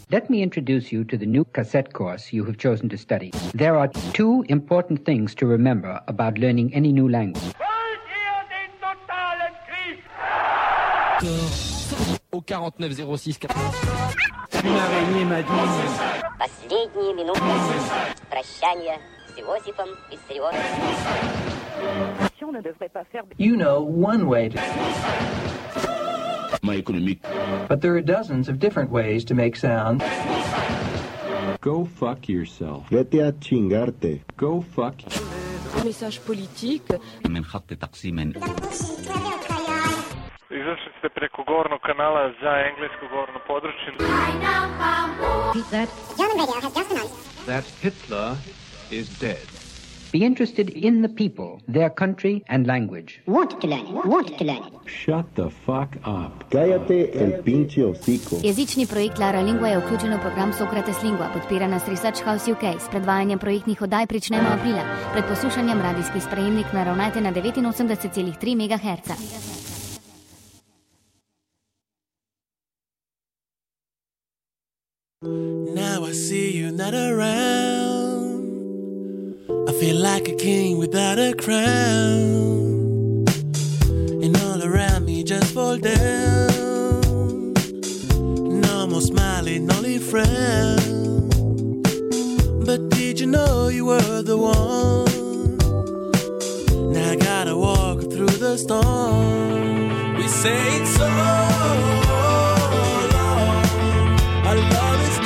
Let me introduce you to the new cassette course you have chosen to study. There are two important things to remember about learning any new language. Au 4906. Une araignée m'a dit. Последние минуты прощания с Иосифом Виссарионовичем. You know one way to... My économique. But there are dozens of different ways to make sound. Go fuck yourself. Vete a chingarte. Go fuck. Message politique. من خط تقسيم. Izašli ste preko govornog kanala za englesko govorno područje. That Hitler is dead. Be interested in the people, their country and language. Want to learn it. Shut the fuck up. Cállate el pinche hocico. Jezični projekt Lara Lingua je vključen v program Socrates Lingua, podpira nas Research House UK. S predvajanjem projektnih oddaj pričnemo aprila. Pred poslušanjem radijski sprejemnik naravnajte na 89,3 MHz. Now I see you not around. I feel like a king without a crown. And all around me just fall down. No more smiling, only frown. But did you know you were the one? Now I gotta walk through the storm. We say it's so long. Our love is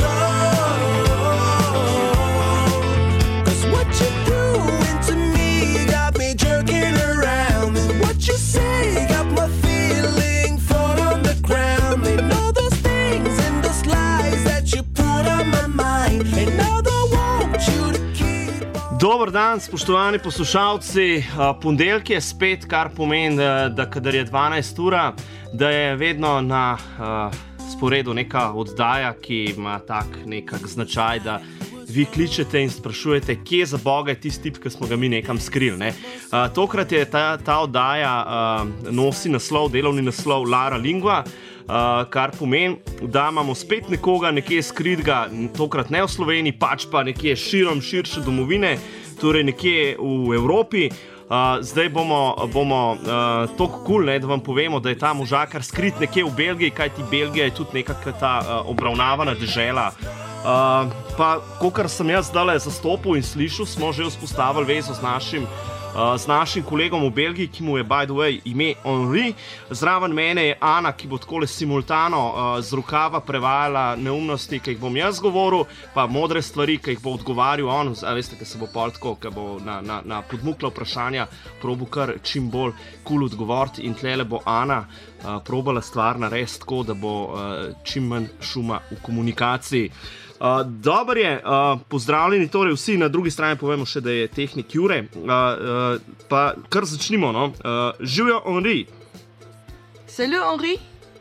gone. 'Cause what you doing to me got me jerking around. And what you say got my feeling fall on the ground. And all those things and those lies that you put on my mind. And now I want you to keep on. Dober dan, spoštovani poslušalci. Ponedeljek je spet, kar pomeni, da kadar je 12 ura, da je vedno na sporedu neka oddaja, ki ima tak nekak značaj, da vi kličete in sprašujete, kje za Boga je tisti tip, ki smo ga mi nekam skrili. Ne? Tokrat je ta oddaja nosi naslov, delovni naslov Lara Lingua, kar pomeni, da imamo spet nekoga nekje skritega, tokrat ne v Sloveniji, pač pa nekje širše domovine, torej nekje v Evropi. Zdaj bomo toliko cool, da vam povemo, da je ta možakar skrit nekje v Belgiji, kajti Belgija je tudi nekako ta obravnavana dežela. Pa, kakor sem jaz zdaj zastopil in slišal, smo že vzpostavili vezo z našim kolegom v Belgiji, ki mu je, by the way, ime Henri. Zraven mene je Ana, ki bo takole simultano z rokava prevajala neumnosti, ki jih bom jaz govoril, pa modre stvari, ki jih bo odgovarjal on. Veste, ki se bo pol tako, ki bo na podmukla vprašanja probil kar čim bolj cool odgovoriti in tlele bo Ana probala stvar narediti tako, da bo čim manj šuma v komunikaciji. Dobar je, pozdravljeni torej vsi, na drugi strani povemo še, da je tehnik Jure, pa kar začnimo, no. Živjo Henri. Salut Henri.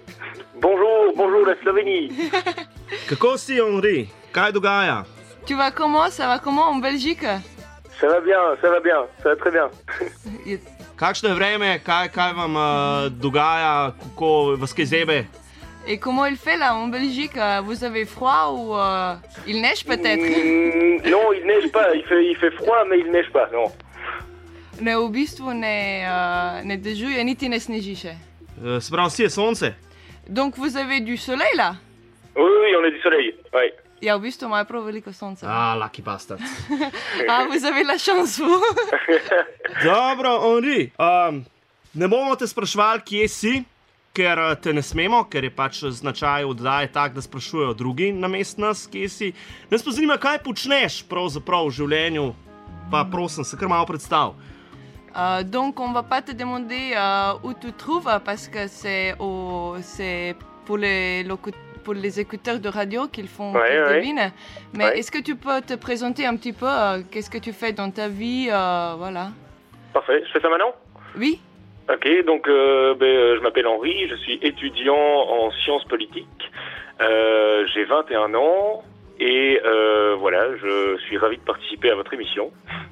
Bonjour la Slovénie. Kako si Henri? Kaj dogaja? Tu vas comment? Ça va comment en Belgique? Ça va bien, ça va très bien. Kakšno je vreme, kaj vam dogaja, kako vas kaj zebe? Et comment il fait là en Belgique? Vous avez froid ou il neige peut-être? Non, il neige pas. Il fait froid, mais il neige pas, non. Ne, v bistvu ne dežuje, niti ne sneži še. Se pravi, si je sonce? Donc vous avez du soleil là? Oui, on a du soleil, oui. Ja, v bistvu ima prav veliko sonca. Lucky bastard. Vous avez la chance, vous. Dobro, Henri, ne bomo te sprašvali, kje si, ker te ne smemo, ker je pač značaj oddaje tak, da sprašujejo drugi namesto nas, kje si. Nas pa zanima, kaj počneš pravzaprav v življenju, pa prosim, se kar malo predstav. Donc, on va pas te demander où tu trouves, parce que c'est pour les écouteurs de radio qu'ils font qu'ils devinent. Mais est-ce que tu peux te présenter un petit peu, qu'est-ce que tu fais dans ta vie, voilà. Parfait, je fais ça maintenant? Oui. Ok, donc je m'appelle Henri, je suis étudiant en sciences politiques, j'ai 21 ans et voilà, je suis ravi de participer à votre émission.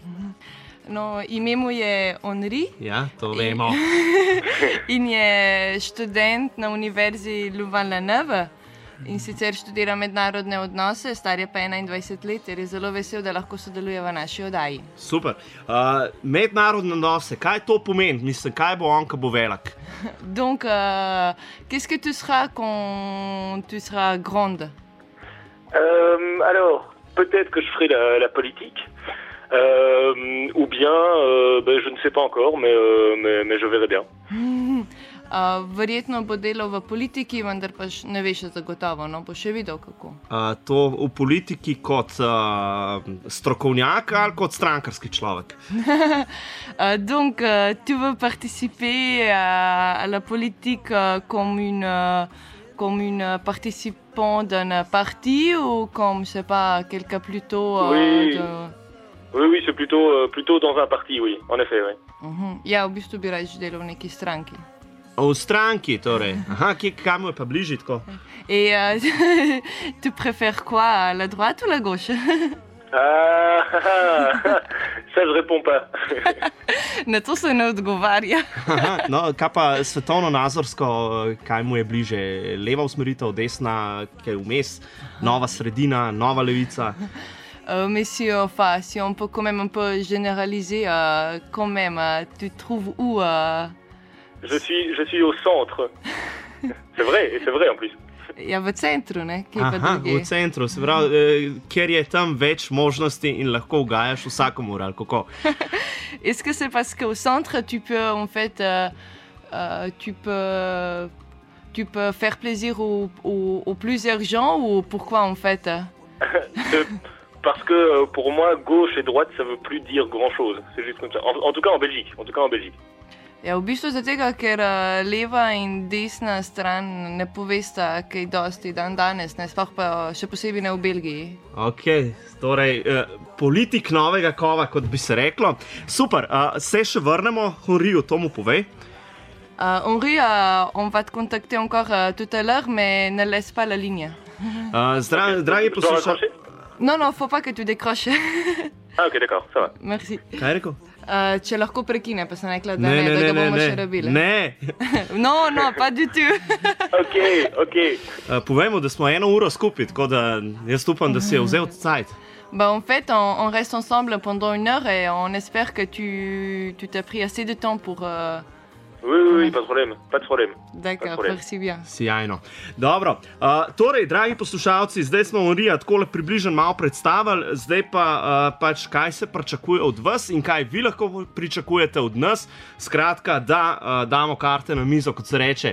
No, ime mu je Henri. Ja, to vemo. In je študent na univerzi Louvain-la-Neuve. In sicer študira mednarodne odnose, star je pa 21 let, jer je zelo vesel, da lahko sodeluje v naši oddaji. Super. Mednarodne odnose, kaj to pomeni? Mislim, kaj bo on, ko bo velik? Donc, qu'est-ce que tu seras quand tu seras grande? Alors, peut-être que je ferai la politique, ou bien, je ne sais pas encore, mais je verrai bien. Verjetno bo delal v politiki, vendar pa ne veš zagotovo, no bo še videl kako. To v politiki kot strokovnjak ali kot strankarski človek? Donc, tu veux participer à la politique comme une participant d'un parti ou comme, je sais pas, quelqu'un plutôt... Oui, c'est plutôt dans un parti, oui, en effet, oui. Ja, v bistvu bi raje delal v neki stranki. V stranki, torej. Aha, kam je pa bližje tako? Et tu préfères quoi, la droite ou la gauche? Ça, je réponds pas. Na to se ne odgovarja. No, kaj pa svetovno-nazorsko, kaj mu je bliže? Leva usmeritev, desna, kaj vmes, nova sredina, nova levica? Mais si on peut quand même un peu généraliser, quand même, tu trouves où Je suis au centre. C'est vrai en plus. Ja, v centru, ne? Aha, v centru, se pravi, ker je tam več možnosti in lahko ugajaš vsakomur, ali kako? Est-ce que c'est parce qu'au centre, tu peux, en fait, tu peux faire plaisir aux plusieurs gens, ou pourquoi, en fait? Parce que, pour moi, gauche et droite, ça veut plus dire grand-chose. C'est juste comme ça. En tout cas, en Belgique. Ja, v bistvu zato, ker leva in desna stran ne povesta kaj dosti dan danes, ne, sploh pa še posebej ne v Belgiji. Ok, torej politik novega kova, kot bi se reklo. Super, se še vrnemo Henriju, to mu povej. Henri, on va te contacter encore tout à l'heure, mais ne laisse pas la ligne. Dragi poslušalci. Non, faut pas que tu décroches. Ok, d'accord, ça va. Merci. Kaj je rekel? Če lahko prekine, pa sem rekla, da ga bomo še rabili. Ne. No, pas du tout. Ok. Povejmo, da smo 1 uro skupaj, tako da jaz upam, da si je vzel cajt. En fait, on reste ensemble pendant 1 heure et on espère que tu t'as pris assez de temps pour... Oui, pas de problème. D'accord, merci bien. Sjajno. Dobro, torej, dragi poslušalci, zdaj smo Henrija takole približno malo predstavili, zdaj pa pač kaj se pričakuje od vas in kaj vi lahko pričakujete od nas. Skratka, da damo karte na mizo, kot se reče.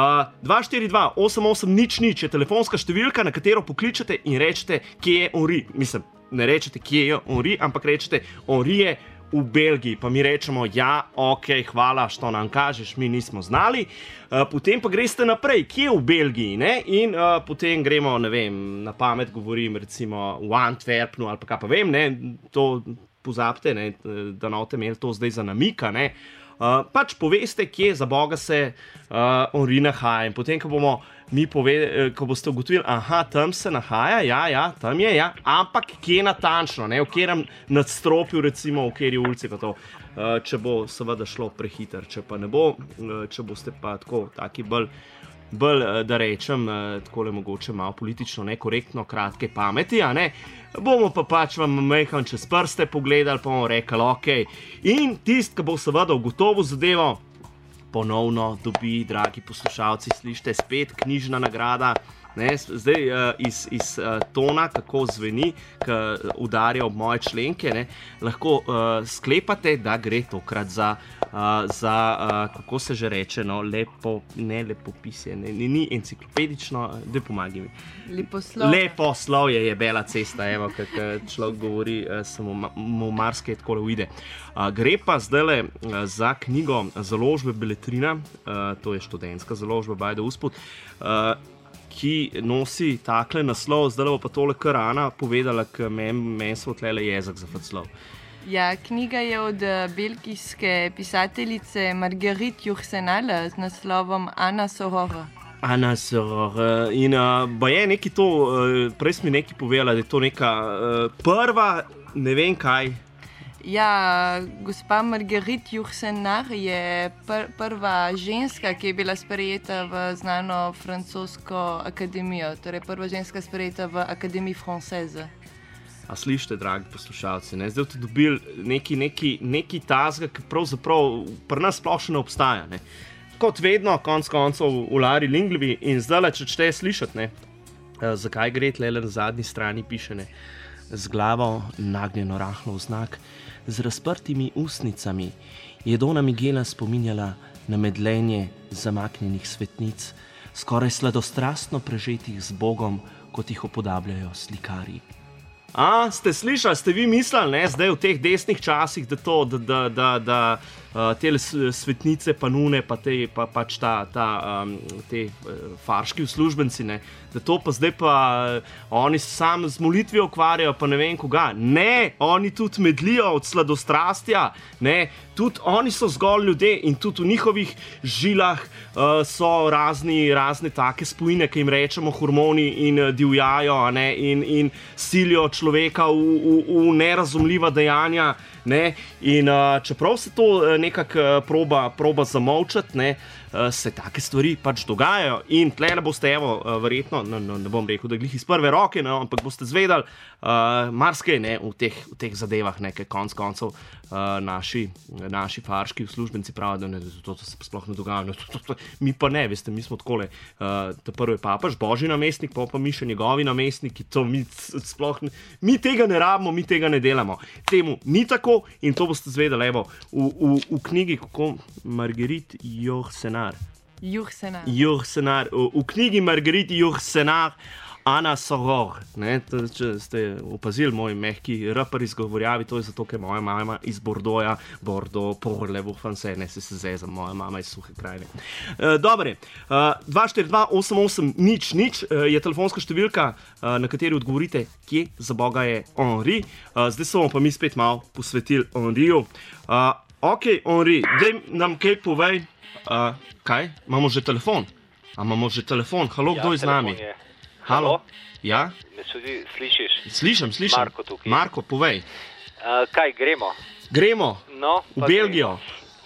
242-8800 je telefonska številka, na katero pokličete in rečete, kje je Henri. Mislim, ne rečete, kje je Henri, ampak rečete, Henri je v Belgiji, pa mi rečemo, ja, ok, hvala, što nam kažeš, mi nismo znali. Potem pa greste naprej, kje v Belgiji, ne? In potem gremo, ne vem, na pamet govorim, recimo v Antwerpnu ali pa kaj pa vem, ne? To pozabite, ne? Da note imeli to zdaj za namika, ne? Pač poveste, kje za Boga se Henri nahaja in potem, ko bomo ko boste ugotovili, aha, tam se nahaja, ja, tam je, ja, ampak kje natančno, ne, v katerem nadstropju, recimo, v kateri ulici pa to, če bo seveda šlo prehiter, če pa ne bo, če boste pa taki bolj, da rečem, takole mogoče malo politično nekorektno, kratke pameti, a ne, bomo pa pač vam meham čez prste pogledali, pa bomo rekli, ok, in tist, ki bo seveda ugotovil zadevo, ponovno dobi, dragi poslušalci, slišite, spet knjižna nagrada. Ne, zdaj iz tona, kako zveni, ko udarja ob moje členke, ne, lahko sklepate, da gre tokrat za kako se že reče, no, lepopisje, ni enciklopedično, da pomagi mi. Leposlovje je bela cesta, evo, kak človek govori, se mu marsikaj takole uide. Gre pa zdajle za knjigo založbe Beletrina, to je študentska založba, bajde uspod, ki nosi takle naslov, zdaj bo pa tole kar Ana povedala, ker meni so tlele jezik zafaclov. Ja, knjiga je od belgijske pisateljice Marguerite Yourcenar z naslovom Anna Soror. Anna Soror. In ba je neki to, prej si mi nekaj povedala, da je to neka prva, ne vem kaj. Ja, gospa Marguerite Yourcenar je prva ženska, ki je bila sprejeta v znano francosko akademijo, torej prva ženska sprejeta v Akademiji Française. A slišite, dragi poslušalci, ne? Zdaj ste dobili neki tazga, ki pravzaprav pri nas sploh še ne obstaja. Ne? Kot vedno, konc koncev v Lari Linglevi in zdaj, če čete slišati, ne? Zakaj gre tle na zadnji strani piše, ne? Z glavo nagnjeno rahlo vznak, z razprtimi ustnicami je Dona Miguela spominjala na medlenje zamaknjenih svetnic, skoraj sladostrastno prežetih z Bogom, kot jih upodabljajo slikarji. A, ste slišali, ste vi mislili, ne, zdaj v teh desnih časih, da te svetnice pa nune, pa te farški uslužbenci, ne, da to pa zdaj pa oni sam z molitvijo ukvarjajo, pa ne vem koga. Ne, oni tudi medlijo od sladostrastja, ne, tudi oni so zgolj ljudje in tudi v njihovih žilah so razne take spojine, ki jim rečemo hormoni in divjajo, ne, in silijo človeka v nerazumljiva dejanja, ne, in čeprav se to nekako proba zamolčati, ne, se take stvari pač dogajajo in tlele boste, evo, verjetno, ne bom rekel, da glih iz prve roke, no, ampak boste zvedali marsikaj, ne, v teh zadevah, nekaj konc koncev naši farški uslužbenci pravijo, da to se sploh ne dogaja. Mi pa ne, veste, mi smo takole, ta prvi papaž, božji namestnik, pa mi še njegovi namestniki, to mi sploh ne, mi tega ne rabimo, mi tega ne delamo. Temu ni tako in to boste zvedali, evo, v knjigi, kako Marguerite Yourcenar. V knjigi Marguerite Yourcenar Ana Soror, ne, če ste opazili moj mehki rapper izgovorjavi, to je zato, ker moja mama iz Bordeauxa, Bordeaux, Porle-Vaux-Français, ne se zezam, moja mama iz Suhe krajine. Dobre, 242-880-0 je telefonska številka, na kateri odgovorite, kje za Boga je Henri. Zdaj se bomo pa mi spet malo posvetili Henriju. Ok, Henri, daj nam kaj povej. Kaj? Imamo že telefon? Imamo že telefon? Halo, kdo je z nami? Halo? Ja? Me tudi slišiš? Slišim. Marko tukaj. Marko, povej. Kaj, gremo? Gremo? No, v Belgijo?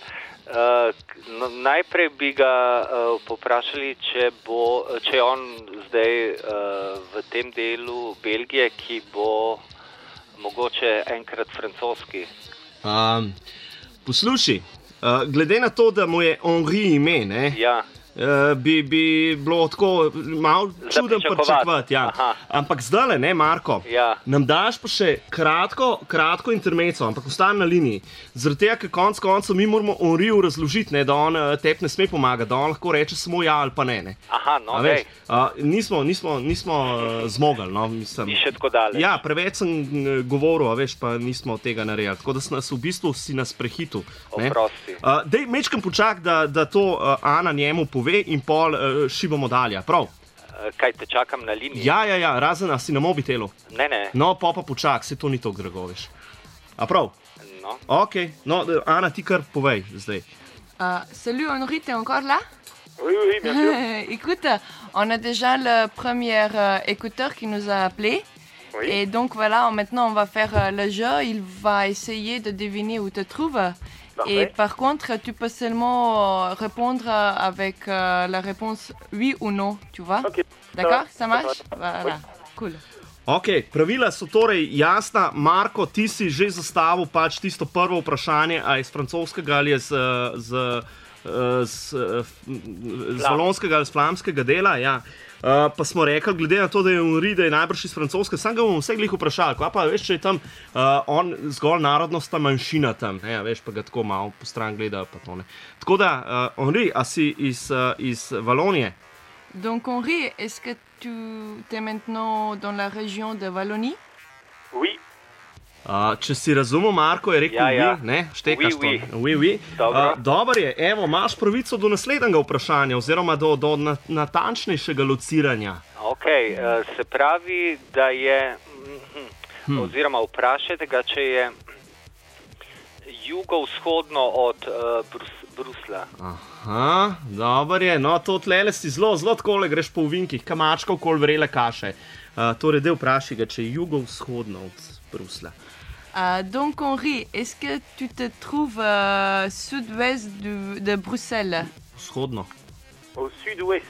Najprej bi ga poprašali, če je on zdaj v tem delu Belgije, ki bo mogoče enkrat francoski. Poslušaj, glede na to, da mu je Henri ime, ne? Ja. Bi bilo tako malo čuden pričakovati, ja. Ampak zdajle, ne, Marko, ja. Nam daš pa še kratko intermezzo, ampak ostane na liniji. Zaradi tega, ker konc koncev mi moramo Henriju razložiti, ne, da on tebi ne sme pomagati, da on lahko reče samo ja ali pa ne. Aha, no, okej. Nismo zmogli, no, mislim. Ni še tako daleč. Ja, preveč sem govoril, veš, pa nismo tega naredili. Tako da v bistvu si nas prehitil. Oprosti. Dej, mečkam počak, da to Ana njemu pove in pol šibamo dalje, prav? Kaj, te čakam na liniji? Ja, razen, a si na mobitelu? Ne. No, pa počak, se to ni toliko drago, veš. A prav? No. Ok, no, Ana, ti kar povej zdaj. Salut Henri, t'es encore là? Oui, bien sûr. Écoute, on a déjà le premier écouteur qui nous a appelé. Oui. Et donc voilà, maintenant on va faire le jeu. Il va essayer de deviner où te trouves. Parfait. Et par contre, tu peux seulement répondre avec la réponse oui ou non, tu vois? Ok. D'accord, ça marche? Voilà, oui. Cool. Ok, pravila so torej jasna. Marko, ti si že zastavil pač tisto prvo vprašanje, a je z francoskega ali je z valonskega ali z flamskega dela, ja. Pa smo rekli, glede na to, da je Henri, da je najbrž iz francoske, sam ga bomo vse glih vprašali, kva pa veš, če je tam on zgolj narodnostna manjšina tam, ja, veš, pa ga tako malo po stran gleda, pa to ne. Tako da, Henri, a si iz Valonije? Donc Henri, est-ce que tu es maintenant dans la région de Wallonie? Oui. Če si razumel, Marko je rekel ja. Ne, štekaš to. Oui. Dobro je, evo, imaš pravico do naslednjega vprašanja oziroma do natančnejšega lociranja. Ok, se pravi, da je, oziroma vprašajte ga, če je jugovzhodno od Brusla. Aha, dobro je, no to tlele si zelo takole greš po ovinkih, kamačka okoli vrele kaše. Torej, del vpraši ga, če je jugovzhodno od Brusla. Donc Henri, est-ce que tu te trouves sud-ouest de Bruxelles? Vzhodno. Au sud-ouest.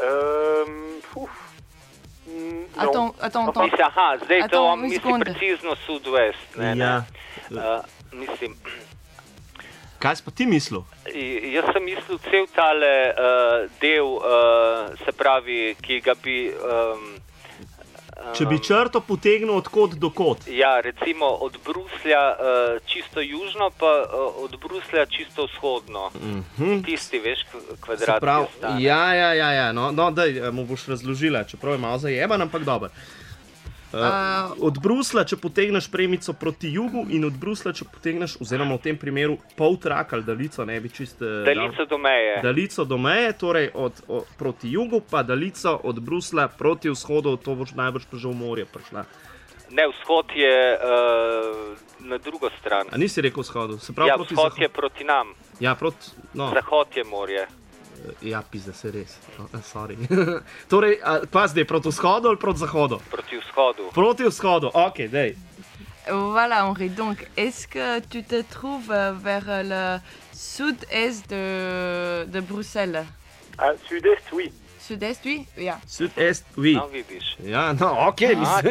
Attends. Zdaj to Attends, misli sekunde. precizno sud-west. Ja. Mislim, Kaj si pa ti mislil? jaz sem mislil cel tale del, se pravi, ki ga bi... Če bi črto potegnil od kod do kod. Ja, recimo od Bruslja čisto južno, pa od Bruslja čisto vzhodno. Tisti, veš, kvadrat. Ja. No, daj, mu boš razložila, čeprav je malo zajeban, ampak dober. Od Bruslja, če potegneš premico proti jugu in od Bruslja, če potegneš, oziroma v tem primeru pol trak ali dalico, ne bi čist... Dalico do meje. Dalico do meje, torej proti jugu, pa dalico od Bruslja proti vzhodu, to boš najbrž pa že v morje prišla. Ne, vzhod je na drugo stran. A nisi rekel vzhodu? Se pravi, ja, proti vzhod je proti nam. Ja, proti... No. Zahod je morje. Ja, pizda, se res. Sorry. Torej, pa zdaj proti vzhodu ali proti zahodu? Proti vzhodu. Proti vzhodu, ok, dej. Voilà, Henri. Donc, est-ce que tu te trouves vers le sud-est de Bruxelles? Sud-est, oui. Sud-est, oui? Ja. Sud-est, oui. No, vidiš. Ja, no, ok.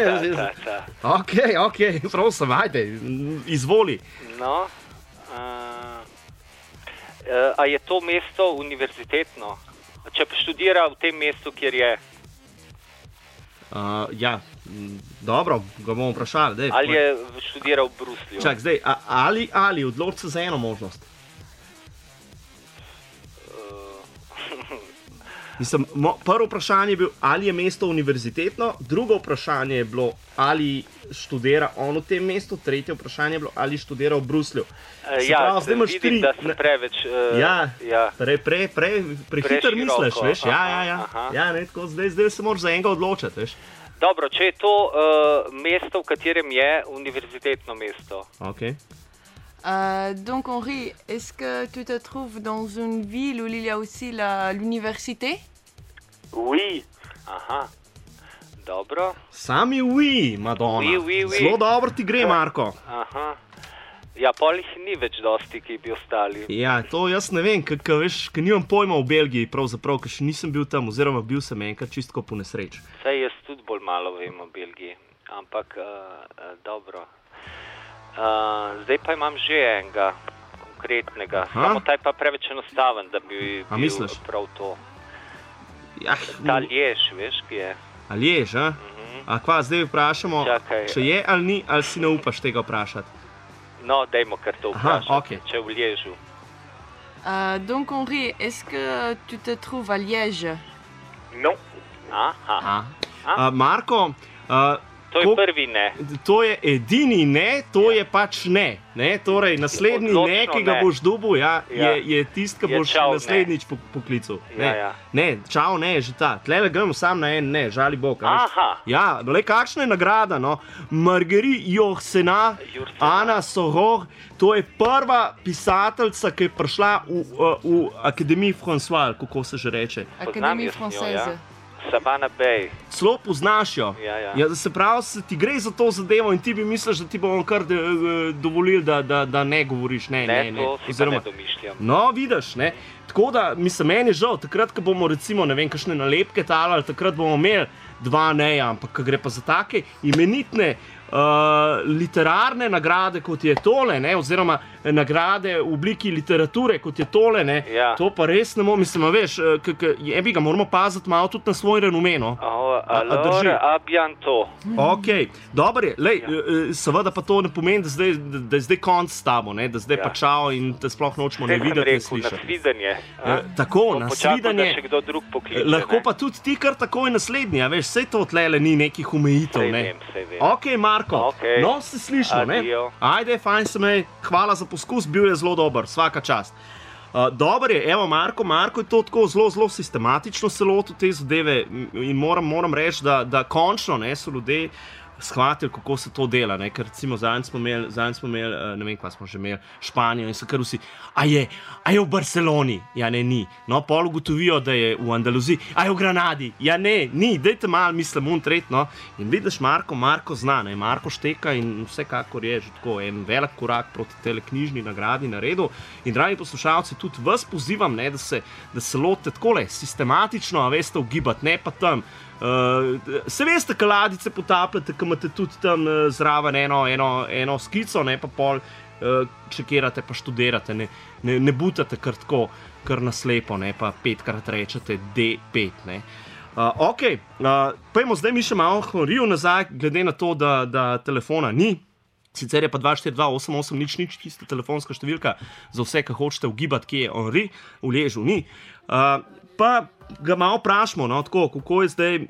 Ok, prosim, ajde, izvoli. No, a je to mesto univerzitetno? Če pa študira v tem mestu, kjer je? Ja, dobro, ga bomo vprašali. Dej, ali je študiral v Bruslju? Čak, zdaj, ali odloči se za eno možnost? Mislim, prvo vprašanje je bilo, ali je mesto univerzitetno, drugo vprašanje je bilo, ali študira on v tem mestu, tretje vprašanje je bilo, ali študira v Bruslju. Ja, vidim, da sem preveč... Prehiter misliš, veš? Ja, ne, tako, zdaj se moraš za enega odločiti, veš? Dobro, če je to mesto, v katerem je univerzitetno mesto. Ok. Donc Henri, est-ce que tu te trouves dans une ville où il y a aussi l'université? Oui. Aha, dobro. Sami oui, Madonna. Oui. Zelo dobro ti gre, Marko. Aha. Ja, polih ni več dosti, ki bi ostali. Ja, to jaz ne vem, ker nimam pojma v Belgiji, pravzaprav, ker še nisem bil tam, oziroma bil sem enkrat čistko po nesreč. Saj jaz tudi bolj malo vem o Belgiji, ampak dobro. Zdaj pa imam že enega konkretnega, samo taj pa preveč enostaven, da bi bil prav to. Ta Liež, veš, ki je. A Liež, a? A kva, zdaj vprašamo, če je ali ni, ali si ne upaš tega vprašati? No, dajmo kar to vprašati, okay. Če v Liežu. Donc Henri, est-ce que tu te trouves à Liège? Non. Marko, to je prvi ne. To je edini ne, to je pač ne. Torej, naslednji ne, ki ga boš dobil, je tist, ki boš naslednjič poklical. Ne, čau ne, že ta. Tlele gremo sam na en ne, žali Bog. Ja, le kakšna je nagrada, no. Marguerite Yourcenar, Ana Soror, to je prva pisateljica, ki je prišla v Akademiji Françoise, kako se že reče. Akademiji Française. Savana Bay. Celo poznaš jo. Ja, se pravi, se ti gre za to zadevo in ti bi misliš, da ti bomo kar dovolili, da ne govoriš. Ne, to si pa ne domišljam. No, vidiš, ne. Tako da, mislim, meni je žal, takrat, ko bomo recimo, ne vem, kakšne nalepke talali, takrat bomo imeli dva neja, ampak gre pa za take imenitne literarne nagrade, kot je tole, ne, oziroma nagrade v obliki literature, kot je tole, ne, to pa res ne moramo, mislim, veš, jebi ga, moramo paziti malo tudi na svoj renome, no. Abjanto. Ok, dobro je, lej, seveda pa to ne pomeni, da je zdaj konc s tabo, ne, da zdaj pa čao in te sploh nočemo ne videti, ne slišati. Nasvidenje. Tako, nasvidenje. Da še kdo drug pokliče. Lahko pa tudi ti kar takoj naslednji, a veš, sej to tlele ni nekih omejitev, ne. Sej vem. Ok, Marko, no, se slišimo, ne? Ajde, fajn se me, hvala za poskus, bil je zelo dober, svaka čast. Dobar je, evo Marko je to tako zelo sistematično se lotil te zadeve in moram reči, da končno, ne, so ljudje shvatili, kako se to dela. Ne? Ker recimo zadnjič smo imeli, ne vem, kaj smo že imeli, Španijo in so kar vsi, a je v Barceloni? Ja, ne, ni. No, pol ugotovijo, da je v Andaluziji. A je v Granadi? Ja, ne, ni. Dajte malo, mislim, tretno. In vidiš, Marko zna, ne? Marko šteka in vsekakor je že tako en velik korak proti tele knjižni nagradi naredil. In dragi poslušalci, tudi vas pozivam, ne, da se lotite takole sistematično, a veste, ugibati, ne pa tam. Se veste, kaj ladjice potapljate, kaj imate tudi tam zraven eno skico, ne pa pol čekirate pa študirate, ne butate kar tako, kar naslepo, ne pa 5-krat rečete D5, ne. Ok, pojmo zdaj mi še malo Henriju nazaj, glede na to, da telefona ni. Sicer je pa 242-88-00 tista telefonska številka za vse, ki hočete ugibati, kje je Henri, v Ležu ni. Pa ga malo vprašamo, no, tako, kako je zdaj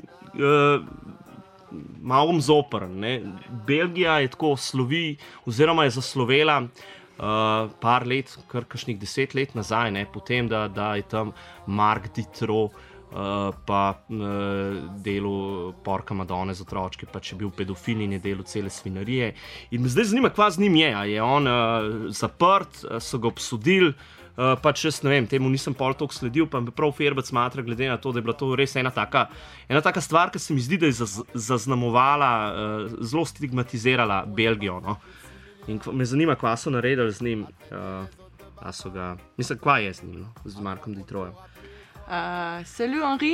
malo zoprn. Belgija je tako slovi, oziroma je zaslovela par let, kar kakšnih 10 let nazaj, ne, potem, da je tam Marc Dutroux pa delu Porka Madone z otročki, pa če je bil pedofil in je delu cele svinarije. In me zdaj zanima, kva z njim je. A je on zaprt, so ga obsodili, pač jaz ne vem, temu nisem pol toliko sledil, pa me prav Ferbec smatra, glede na to, da je bila to res ena taka stvar, ki se mi zdi, da je zaznamovala, zelo stigmatizirala Belgijo. No? In me zanima, kva so naredili z njim, mislim, kva je z njim, no? Z Marcom Dutrouxem. Salut Henri.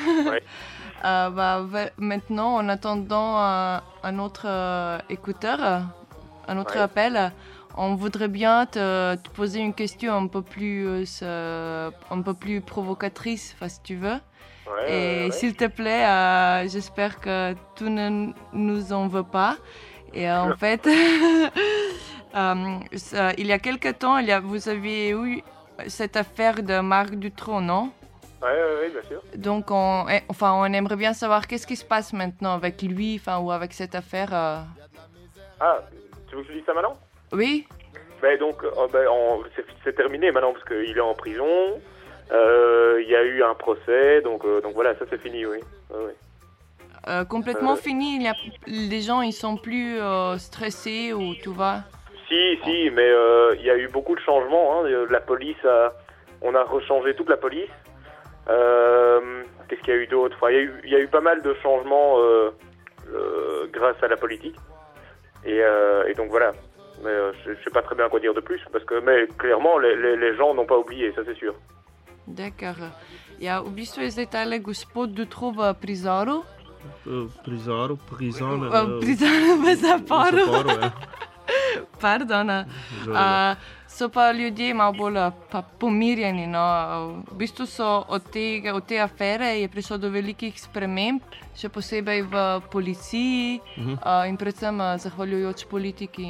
Maintenant, en attendant un autre écouteur, un autre appel, on voudrait bien te poser une question un peu plus provocatrice, si tu veux. Et s'il te plaît, j'espère que tu ne nous en veux pas. Et en fait, il y a quelque temps, vous avez eu cette affaire de Marc Dutroux, non? Oui, bien sûr. Donc, on aimerait bien savoir qu'est-ce qui se passe maintenant avec lui, ou avec cette affaire. Ah, tu veux que je dise ça maintenant? Oui. Donc, c'est terminé maintenant parce qu'il est en prison. Il y a eu un procès, donc voilà, ça c'est fini, oui. Complètement fini. Les gens, ils sont plus stressés ou tout va? Si, mais il y a eu beaucoup de changements. Hein. La police, on a rechangé toute la police. Qu'est-ce qu'il y a eu d'autre? Il y a eu pas mal de changements grâce à la politique. Et donc voilà. Mais je sais pas très bien quoi dire de plus, mais clairement, les gens n'ont pas oublié, ça c'est sûr. D'accord. Ja, v bistvu je zdaj tale gospod Dutroux v prizoru. Prizoru, v zaporu. Ja. Pardon. So pa ljudje malo bolj pomirjeni. No. V bistvu so od te afere je prišlo do velikih sprememb, še posebej v policiji in predvsem zahvaljujoč politiki.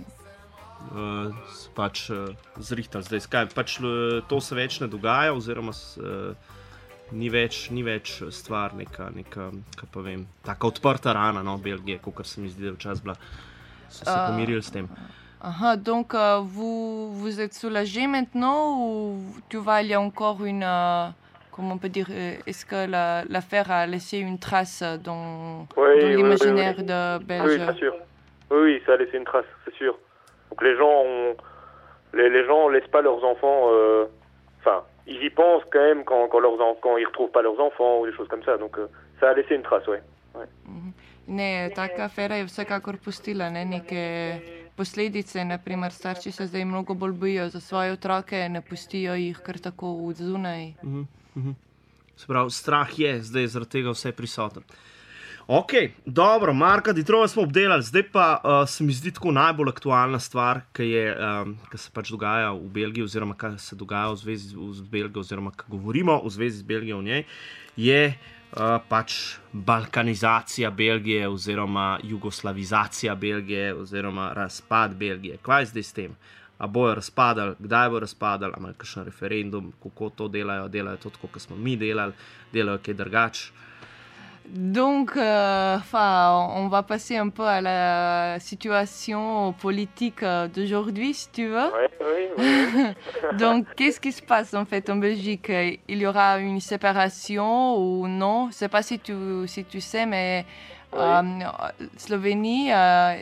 Pač zrihtali zdaj. Skaj, pač to se več ne dogaja, oziroma ni več stvar neka, kaj pa vem, taka odprta rana, no, Belgije, kakor se mi zdi, da včasih bila, so se pomirili s tem. Donc vous êtes soulagé maintenant ou tu vas y a encore une comment on peut dire, est-ce que l'affaire a laissé une trace dans l'imaginaire de Belge? Oui, c'est sûr. Oui, ça a laissé une trace, c'est sûr. Donc les gens laissent pas leurs enfants, ils y pensent quand même quand ils retrouvent pas leurs enfants ou des choses comme ça. Donc ça a laissé une trace, ouais. Ne, taka afera je vsekakor pustila neke posledice, naprimer starši se zdaj mnogo bolj bojijo za svoje otroke, ne pustijo jih kar tako od zunaj. Se pravi, strah je zdaj zaradi tega vse prisoten. Ok, dobro, Marca Dutrouxa smo obdelali, zdaj pa se mi zdi tako najbolj aktualna stvar, ki se pač dogaja v Belgiji, oziroma kaj se dogaja v zvezi z Belgijo, oziroma kaj govorimo v zvezi z Belgijo v njej, je pač balkanizacija Belgije, oziroma jugoslavizacija Belgije, oziroma razpad Belgije. Kaj je zdaj s tem? A bojo razpadali, kdaj bojo razpadali, ali kakšen referendum, kako to delajo to tako, kot smo mi delali, delajo kaj drugače. Donc, on va passer un peu à la situation politique d'aujourd'hui, si tu veux. Oui. Donc, qu'est-ce qui se passe en fait en Belgique? Il y aura une séparation ou non? Je ne sais pas si tu sais, mais Slovénie,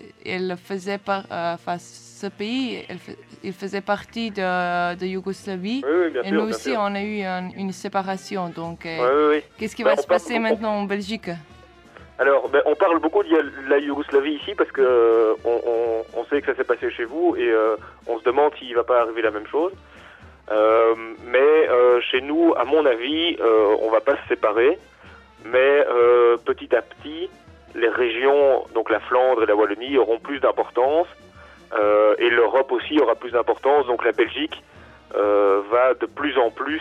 ce pays, il faisait partie de Yougoslavie. Et nous aussi, on a eu une séparation. Donc, qu'est-ce qui va se passer maintenant en Belgique? Alors, on parle beaucoup de la Yougoslavie ici parce que on sait que ça s'est passé chez vous et on se demande s'il ne va pas arriver la même chose. Mais chez nous, à mon avis, on va pas se séparer. Mais petit à petit, les régions, donc la Flandre et la Wallonie, auront plus d'importance. Et l'Europe aussi aura plus d'importance. Donc la Belgique va de plus en plus,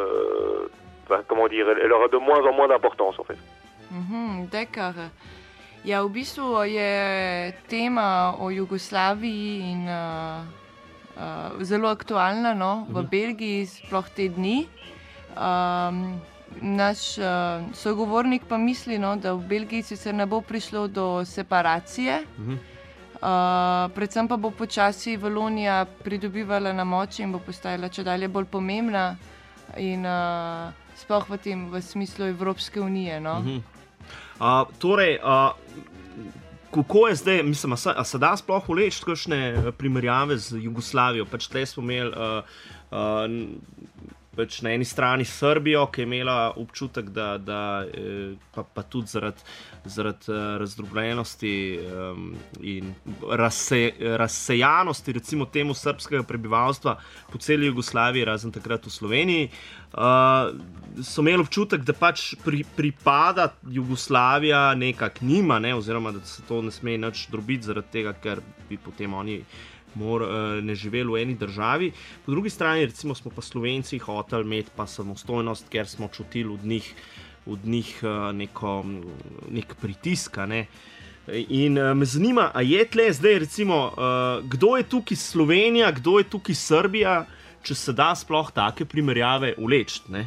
elle aura de moins en moins d'importance en fait. D'accord. Ja, v bistvu je tema o Jugoslaviji in zelo aktualna, no, v Belgiji sploh te dni. Naš sogovornik pa misli, no, da v Belgiji sicer ne bo prišlo do separacije, predvsem pa bo počasi Valonija pridobivala na moči in bo postajala čedalje bolj pomembna in sploh v smislu Evropske unije, no. Kako je zdaj, mislim, a se da sploh vleči kakšne primerjave z Jugoslavijo? Pač tle smo imeli pač na eni strani Srbijo, ki je imela občutek, da pa tudi zaradi razdrobljenosti in razsejanosti, recimo temu, srbskega prebivalstva po celi Jugoslaviji, razen takrat v Sloveniji, so imeli občutek, da pač pripada Jugoslavija nekako njima, ne, oziroma da se to ne sme nič drobiti zaradi tega, ker bi potem oni ne živeli v eni državi. Po drugi strani, recimo, smo pa Slovenci hoteli imeti pa samostojnost, ker smo čutili od njih nek pritisk, ne. In me zanima, a je tle zdaj, recimo, kdo je tukaj Slovenija, kdo je tukaj Srbija, če se da sploh take primerjave vleči, ne?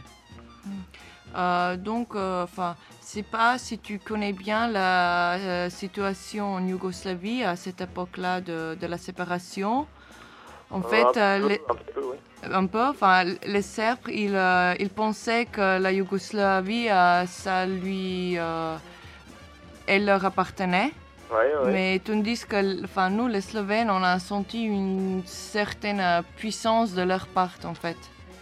Donc, je sais pas si tu connais bien la situation en Yougoslavie à cette époque-là de la séparation. En fait, un peu, enfin, les Serbes, ils pensaient que la Yougoslavie, elle leur appartenait. Mais tandis que, enfin, nous, les Slovènes, on a senti une certaine puissance de leur part, en fait.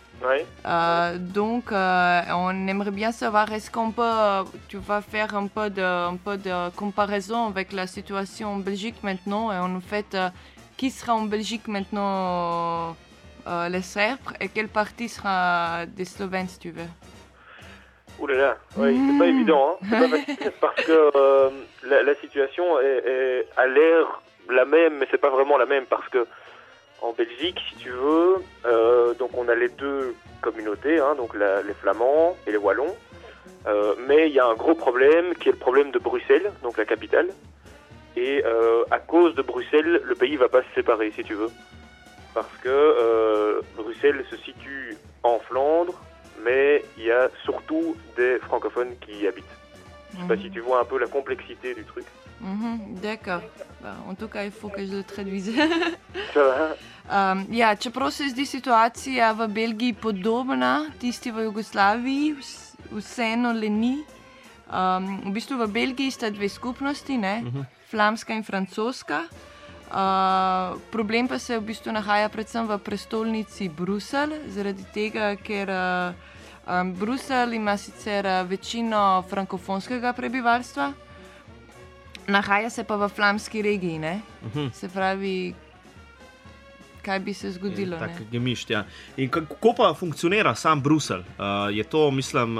Donc, on aimerait bien savoir, est-ce qu'on peut, tu vas faire un peu de comparaison avec la situation en Belgique maintenant, et en fait, qui sera en Belgique maintenant les Serbes, et quelle partie sera des Slovènes, si tu veux? Ouh là là, c'est pas évident, hein. C'est pas facile parce que la situation a l'air la même, mais c'est pas vraiment la même parce que en Belgique, si tu veux, donc on a les deux communautés, hein, donc les Flamands et les Wallons, mais il y a un gros problème qui est le problème de Bruxelles, donc la capitale, et à cause de Bruxelles, le pays va pas se séparer, si tu veux, parce que Bruxelles se situe en Flandre, mais il y a surtout des francophones qui y habitent. Je sais pas si tu vois un peu la complexité du truc. D'accord. En tout cas, il faut que je le traduise. Ça va? Ja, čeprav se zdi situacija v Belgiji podobna tisti v Jugoslaviji, vseeno le ni. V bistvu v Belgiji sta dve skupnosti, ne? Flamska in francoska. Problem pa se v bistvu nahaja predvsem v prestolnici Bruselj, zaradi tega, ker Bruselj ima sicer večino frankofonskega prebivalstva, nahaja se pa v flamski regiji, ne? Se pravi, kaj bi se zgodilo, ne? Tak gemišt, ja. In kako pa funkcionira sam Bruselj? Je to, mislim,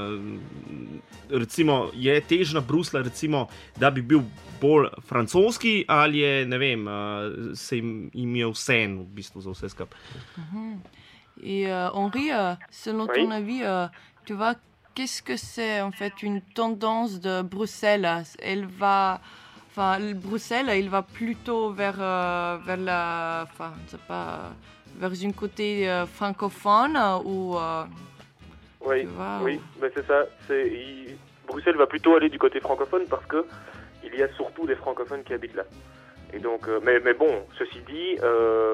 recimo, je težnja Bruslja, recimo, da bi bil bolj francoski, ali je, ne vem, se jim je vseeno v bistvu za vse skupaj? Et Henri, selon ton avis, tu vois, qu'est-ce que c'est en fait une tendance de Bruxelles? Bruxelles, il va plutôt vers la, enfin, je sais pas, vers une côté francophone ou oui, mais c'est ça. Bruxelles va plutôt aller du côté francophone parce que il y a surtout des francophones qui habitent là. Et donc, mais bon, ceci dit,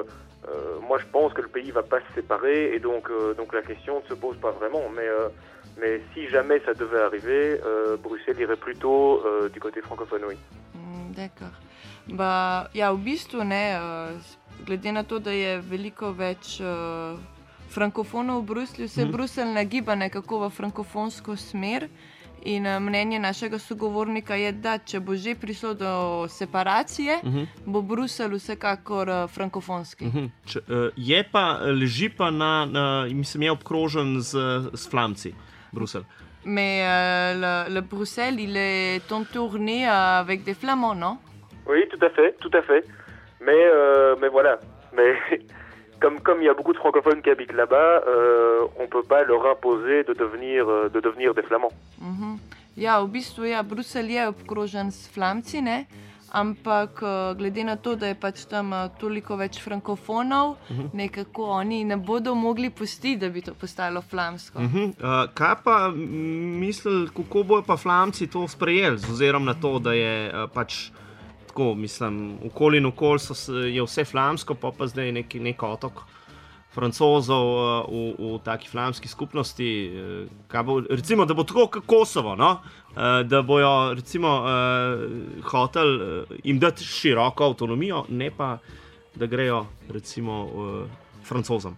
moi je pense que le pays va pas se séparer et donc la question ne se pose pas vraiment. Mais si jamais ça devait arriver, Bruxelles irait plutôt du côté francophone, oui. D'accord. Ja, v bistvu ne, glede na to, da je veliko več frankofonov v Bruslju, se Bruselj nagiba nekako v frankofonsko smer. In mnenje našega sogovornika je, da če bo že prišlo do separacije, bo Bruselj vsekakor frankofonski. Je pa, leži pa mislim, je obkrožen s Flamci, Bruselj. Mais le Bruxelles, il est entourné avec des Flamands, non? Oui, tout à fait. Mais voilà. Mais comme il y a beaucoup de francophones qui habitent là-bas, on peut pas leur imposer de devenir des Flamands. Ja, v bistvu Bruselj je obkrožen s Flamci, ne? Ampak glede na to, da je pač tam toliko več frankofonov, nekako oni ne bodo mogli pustiti, da bi to postalo flamsko. Kaj pa mislili, kako bojo pa Flamci to sprejeli, z ozirom na to, da je pač tako, mislim, okoli in okoli je vse flamsko, pa zdaj nek otok Francozov v taki flamski skupnosti, recimo, da bo tako kot Kosovo, no? Da bojo recimo hoteli jim dati široko avtonomijo, ne pa da grejo recimo Francozom.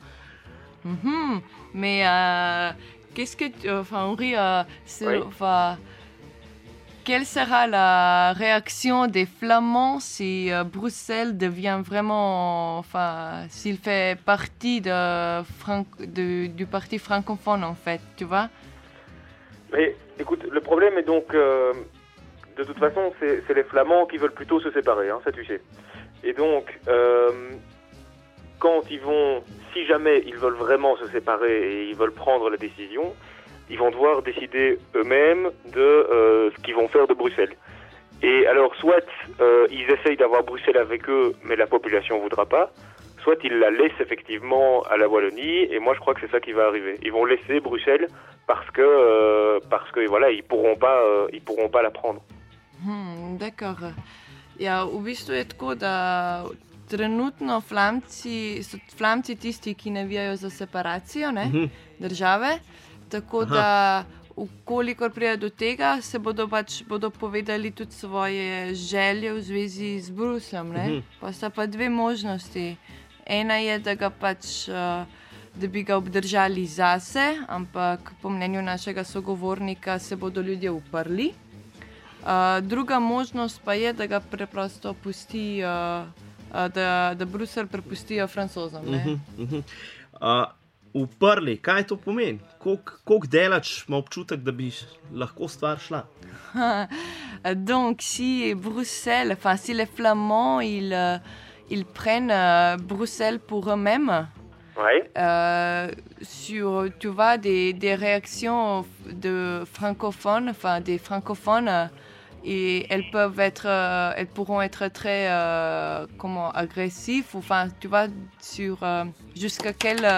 Mais qu'est-ce que Henri, quelle sera la réaction des Flamands si Bruxelles devient vraiment, s'il fait partie du parti francophone en fait, tu vois? Mais écoute, le problème est donc, de toute façon, c'est les Flamands qui veulent plutôt se séparer, hein, ça tu sais. Et donc, si jamais ils veulent vraiment se séparer et ils veulent prendre la décision, ils vont devoir décider eux-mêmes de ce qu'ils vont faire de Bruxelles. Et alors, soit ils essayent d'avoir Bruxelles avec eux, mais la population ne voudra pas, soit ils la laissent effectivement à la Wallonie, et moi je crois que c'est ça qui va arriver. Ils vont laisser Bruxelles parce que voilà, ils pourront pas la prendre. D'accord. Ja, v bistvu je tako, da trenutno so Flamci tisti, ki navijajo za separacijo države, tako da ukolikor pride do tega, se bodo povedali tudi svoje želje v zvezi z Brusljem. Pa sta pa dve možnosti. Ena je, da bi ga obdržali zase, ampak po mnenju našega sogovornika se bodo ljudje uprli. Druga možnost pa je, da ga preprosto pusti, da Bruselj prepustijo Francozom. Uprli, kaj to pomeni? Koliko delač ima občutek, da bi lahko stvar šla? Donc, si Bruxelles, si les Flamands, ils prennent Bruxelles pour eux-mêmes, sur, tu vois, des réactions de francophones, des francophones, et elles pourront être très, agressifs, tu vois, sur jusqu'à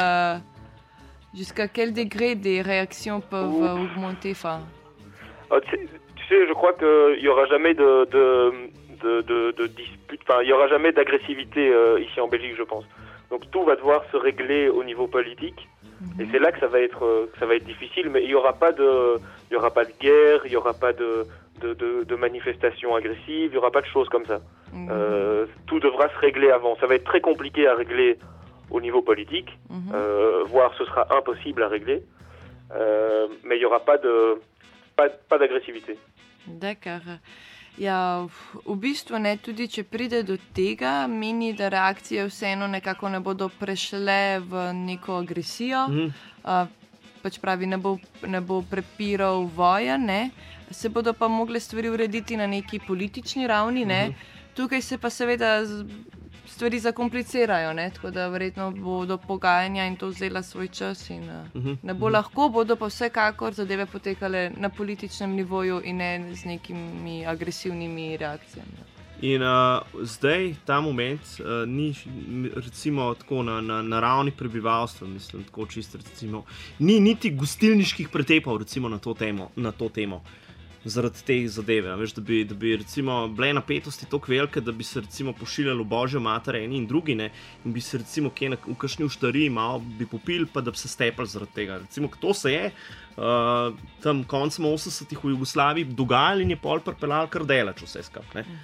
quel degré des réactions peuvent augmenter, Tu sais, je crois qu'il n'y aura jamais de dispute, il n'y aura jamais d'agressivité ici en Belgique, je pense. Donc tout va devoir se régler au niveau politique, et c'est là que ça va être difficile, mais il n'y aura pas de guerre, il n'y aura pas de manifestations agressives, il n'y aura pas de choses comme ça. Tout devra se régler avant. Ça va être très compliqué à régler au niveau politique, voire ce sera impossible à régler, mais il n'y aura pas d'agressivité. D'accord. Ja, v bistvu tudi če pride do tega, meni, da reakcije vseeno nekako ne bodo prešle v neko agresijo, pač pravi, ne bo prepiral vojen, se bodo pa mogle stvari urediti na neki politični ravni, Tukaj se pa seveda stvari zakomplicirajo, tako da verjetno bodo pogajanja in to vzela svoj čas in ne bo lahko, bodo pa vsekakor zadeve potekale na političnem nivoju in ne z nekimi agresivnimi reakcijami. In zdaj, ta moment, ni recimo tako na ravni prebivalstva, mislim, tako čisto recimo, ni niti gostilniških pretepov recimo na to temo. zaradi te zadeve. Veš, da bi recimo bile napetosti tako velike, da bi se recimo pošiljali v Božjo mater eni in drugi, ne, in bi se recimo v kakšni uštariji malo bi popili, pa da bi se stepali zaradi tega. Recimo, to se je tam koncem 80-ih v Jugoslaviji dogajalo in je pol pripeljal kar delač vse skupaj, ne.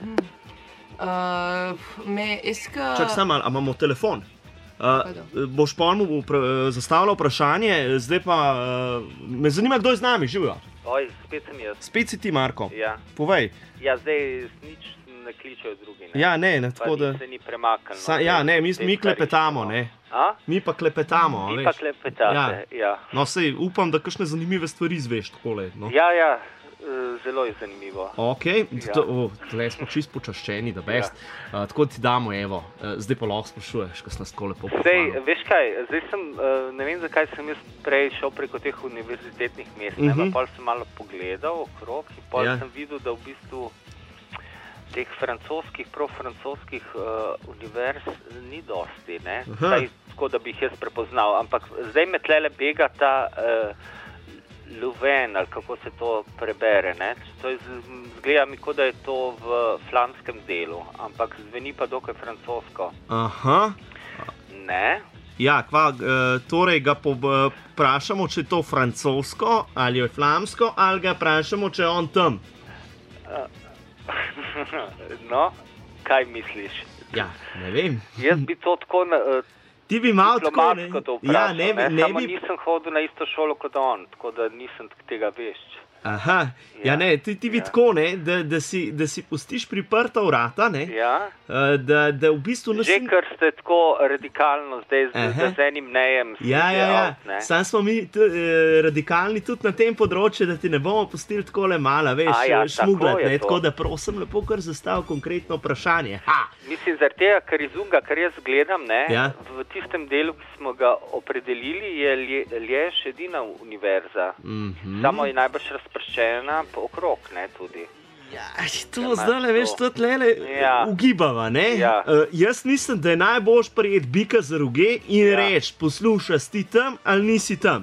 Čak sam, ali imamo telefon? Boš pol mu zastavljal vprašanje, zdaj pa me zanima, kdo je z nami, živijo? Oj, spet sem jaz. Spet si ti, Marko. Ja. Povej. Ja, zdaj nič ne kličejo drugi, ne. Ja, ne, tako da... Pa se ni premaknilo. Ja, ne, mi klepetamo, ne. A? Mi pa klepetamo, veš. Mi pa klepetate, ja. No, sej, upam, da kakšne zanimive stvari izveš takole, no. Ja, zelo je zanimivo. Ok, tle smo čist počaščeni, da best. Tako ti damo, evo, zdaj pa lahko sprašuješ, ko si nas tako lepo pohvalil. Zdaj, veš kaj, zdaj sem, ne vem, zakaj sem jaz prej šel preko teh univerzitetnih mest, ne, pol sem malo pogledal okrog in pol sem videl, da v bistvu teh profrancoskih univerz ni dosti, ne, saj tako, da bi jih jaz prepoznal, ampak zdaj me tlele bega ta Louvain, ali kako se to prebere, ne? To zgleda mi, kot da je to v flamskem delu, ampak zveni pa dokaj francosko. Aha. Ne? Ja, torej ga vprašamo, če je to francosko, ali je flamsko, ali ga vprašamo, če je on tam. No, kaj misliš? Ja, ne vem. Jaz bi to tako... Ti bi malo tako, ne? Ja, samo nisem hodil na isto šolo kot on, tako da nisem tega vešč. Aha, ja ne, ti bi tako, ne, da si pustiš priprta vrata, ne, da v bistvu... Že kar ste tako radikalno zdaj z enim nejem. Ja, sam smo mi radikalni tudi na tem področju, da ti ne bomo pustili takole mala, veš, šmuglat, ne, tako da prosim lepo kar zastav konkretno vprašanje. Mislim, zaradi tega, kar izunga, kar jaz gledam, ne, v tistem delu, ki smo ga opredelili, je Liež edina univerza. Samo je najbrž razprščena okrog, ne, tudi. Ja, to zdaj, veš, to tlele ugibava, ne? Jaz mislim, da je najboljš prijet bika za roge in reč, poslušaj, si tam ali nisi tam?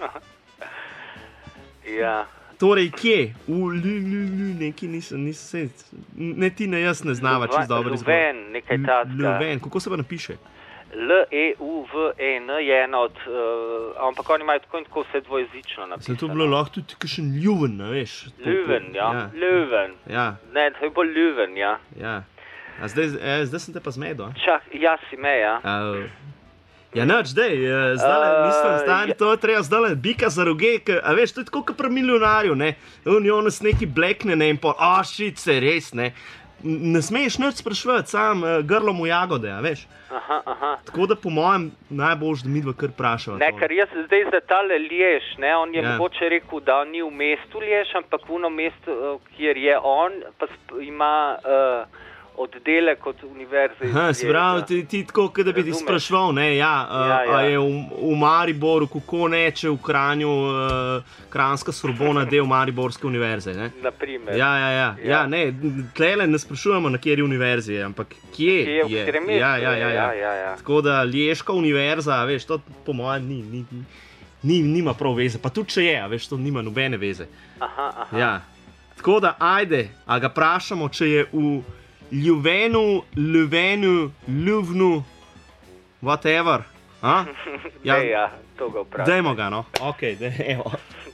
Ja. Torej, kje? Neki nisem, ne ti, ne jaz ne znava, čist dobro izgovor. Louvain, nekaj tacka. Louvain, kako se pa napiše? L-E-U-V-E-N je ena od, ampak oni imajo tako in tako vse dvojezično napisano. Se to bilo lahko tudi kakšen Leuven, veš? Leuven, ja. Leuven. Ja. Ne, to je bolj Leuven, ja. Ja. A zdaj sem te pa zmedel, a? Čak, ja si me, ja. Ja, nič, zdaj mislim, stari, to je treba zdaj bika za roge, a veš, to je tako kot pri milijonarju, ne? On nas neki blekne, ne, in pol, shit, se res, ne? Ne smeš nič sprašovati, sam grlom v jagode, a veš? Aha. Tako da po mojem najboljš, da midva kar vprašava. Ne, ker jaz zdaj za tale Liež, ne, on je mogoče rekel, da ni v mestu Liež, ampak v ono mesto, kjer je on, pa ima oddelek od univerze iz Lieža. Se pravi, ti tako, da bi ti spraševal, ne, a je v Mariboru, kako neče v Kranju Kranjska Sorbona del Mariborske univerze, ne? Naprimer. Ja, ne, tlele ne sprašujemo, na kjer je univerzi, ampak kje je. V katerem mestu. Ja. Tako da Liežka univerza, veš, to po mojem nima prav veze, pa tudi če je, veš, to nima nobene veze. Aha. Ja, tako da, ajde, a ga vprašamo, če je v Louvainu, Louvnu, whatever. Ja, to ga vprašam. Dajmo ga, no. Ok, evo.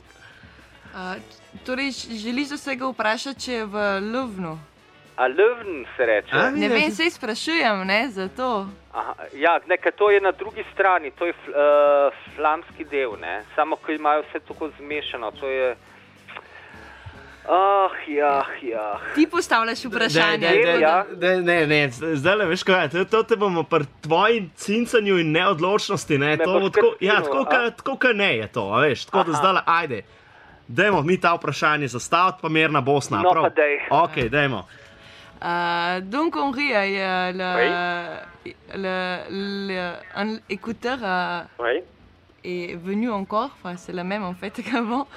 Torej, želiš se ga vprašati, če je v Louvnu? A Leuven se reče? Ne vem, se sprašujem, ne, zato. Ja, nekaj, to je na drugi strani, to je flamski del, ne. Samo, ko imajo vse tako zmešano, to je... Ti postavljaš vprašanje. Ne, zdaj le veš kaj, to te bomo pri tvoji cincanju in neodločnosti, ne, tako kaj ne je to, veš, tako da zdaj le, ajde, dajmo mi ta vprašanje zastaviti, pa mirna Bosna, prav? No pa dej. Ok, dajmo. Donc Henri un écouteur est venu encore, enfin c'est le même en fait qu'avant.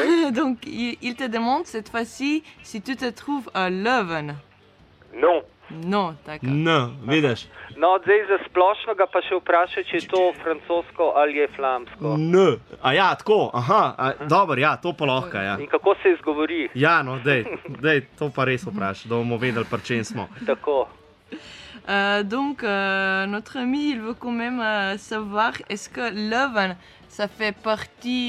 Donc il te demande cette fois-ci si tu te trouves à Leuven. Non. No, tako. No, vidiš. No, zdaj za splošno ga pa še vprašaj, če je to francosko ali je flamsko. No, a ja, tako, dobro, ja, to pa lahko, ja. In kako se izgovori? Ja, no, dej, to pa res vprašaj, da bomo vedeli, pri čem smo. Tako. Donc, notre ami, il veut quand même savoir, est-ce que l'oven, ça fait partie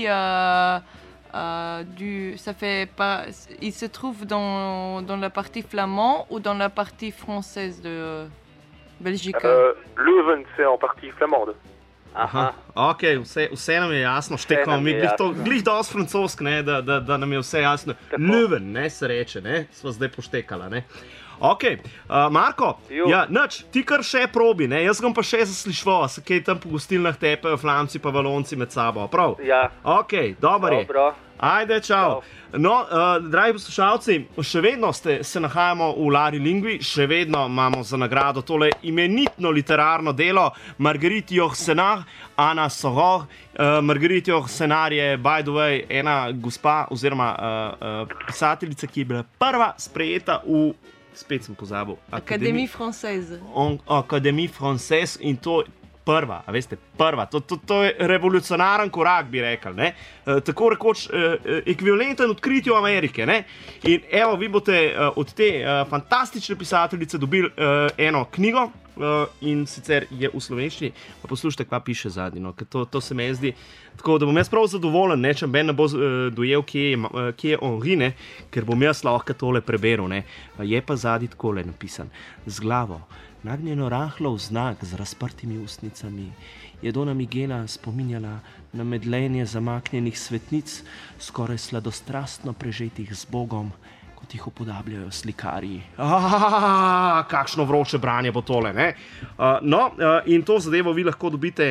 il se trouve dans la partie flamande ou dans la partie française de Belgique? Leuven, c'est en partie flamande. Aha, ok, vse nam je jasno, štekamo mi, glih dosti francosk, ne, da nam je vse jasno. Leuven, ne, se reče, ne, sva zdaj poštekala, ne. Ok, Marko, ja, nič, ti kar še probi, ne, jaz ga pa še zaslišval, se kaj tam po gostilnah tepejo Flamci pa Valonci med sabo, prav? Ja. Ok, dobro je. Dobro. Ajde, čau. No, dragi poslušalci, še vedno se nahajamo v Lari Lingvi, še vedno imamo za nagrado tole imenitno literarno delo Marguerite Yourcenar, Ana Soror. Marguerite Yourcenar je, by the way, ena gospa oziroma pisateljica, ki je bila prva sprejeta v, spet sem pozabil, Académie Française. Académie Française in to prva, a veste, prva. To je revolucionaren korak, bi rekel, ne. Tako rekoč ekvivalenten odkritju Amerike, ne. In evo, vi boste od te fantastične pisateljice dobili eno knjigo in sicer je v slovenščini. Pa poslušajte, kva piše zadnji, no, ker to se me zdi tako, da bom jaz prav zadovoljen, ne, če ben ne bo dojel, kje je Henri, ne, ker bom jaz lahko tole preberal, ne. Je pa zadnji takole napisan. Z glavo, nagnjeno rahlo v znak z razprtimi ustnicami, je Dona Miguela spominjala na medlenje zamaknjenih svetnic, skoraj sladostrastno prežetih z Bogom, kot jih upodabljajo slikarji. Kakšno vroče branje bo tole, ne? In to zadevo vi lahko dobite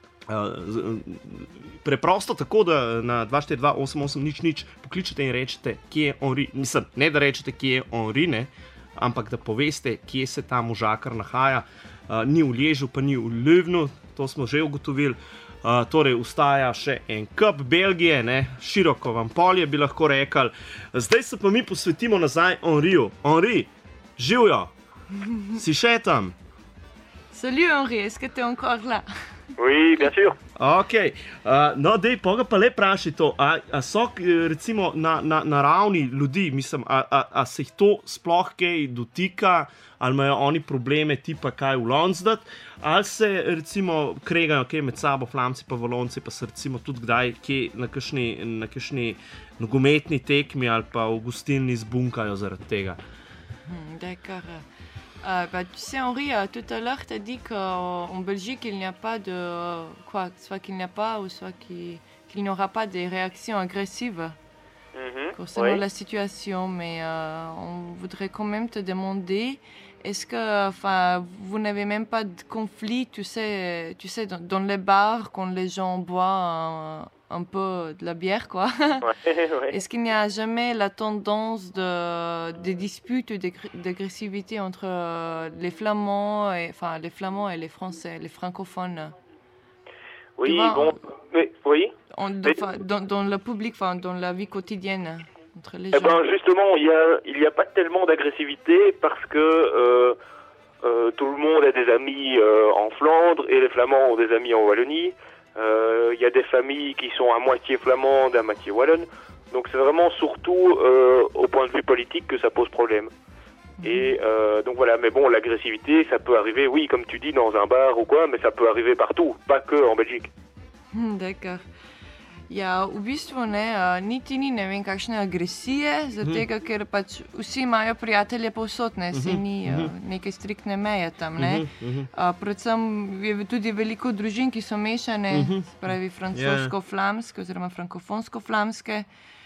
preprosto tako, da na 242-880 pokličete in rečete, kje je Henri. Mislim, ne da rečete, kje je Henri, ne? Ampak da poveste, kje se ta možakar nahaja. Ni v Liežu, pa ni v Leuvenu, to smo že ugotovili. Torej, ustaja še en kup Belgije, ne, široko vam polje, bi lahko rekli. Zdaj se pa mi posvetimo nazaj Henriju. Henri, živjo, si še tam? Salut Henri, est-ce que t'es encore là? Oui, bien sûr. Ok, no, dej, pa ga pa le vprašaj to, a so recimo na ravni ljudi, mislim, a se jih to sploh kaj dotika, ali imajo oni probleme tipa kaj v Lonsdad, ali se recimo kregajo kaj med sabo Flamci pa Valonci, pa se recimo tudi kdaj kje na kakšni nogometni tekmi ali pa v gostilni zbunkajo zaradi tega. D'accord. Tu sais, Henri, tout à l'heure, tu as dit qu'en Belgique, il n'y a pas de... soit qu'il n'y a pas, ou soit qu'il n'y aura pas des réactions agressives concernant la situation. Mais on voudrait quand même te demander, est-ce que vous n'avez même pas de conflit, tu sais dans les bars, quand les gens boivent un peu de la bière, quoi. Est-ce qu'il n'y a jamais la tendance de disputes ou d'agressivité entre les Flamands et les Français, les francophones? Oui, bon, oui. Dans le public, dans la vie quotidienne entre les gens. Justement, il y a pas tellement d'agressivité parce que tout le monde a des amis en Flandre et les Flamands ont des amis en Wallonie. Il y a des familles qui sont à moitié flamandes, à moitié wallonnes. Donc c'est vraiment surtout au point de vue politique que ça pose problème. Et donc voilà, mais bon, l'agressivité, ça peut arriver, oui, comme tu dis, dans un bar ou quoi, mais ça peut arriver partout, pas que en Belgique. D'accord. Ja, v bistvu niti ni ne vem kakšne agresije, zato ker pač vsi imajo prijatelje povsod, ne, se ni neke striktne meje tam, ne. Predvsem je tudi veliko družin, ki so mešane, se pravi francosko-flamske oziroma frankofonsko-flamske.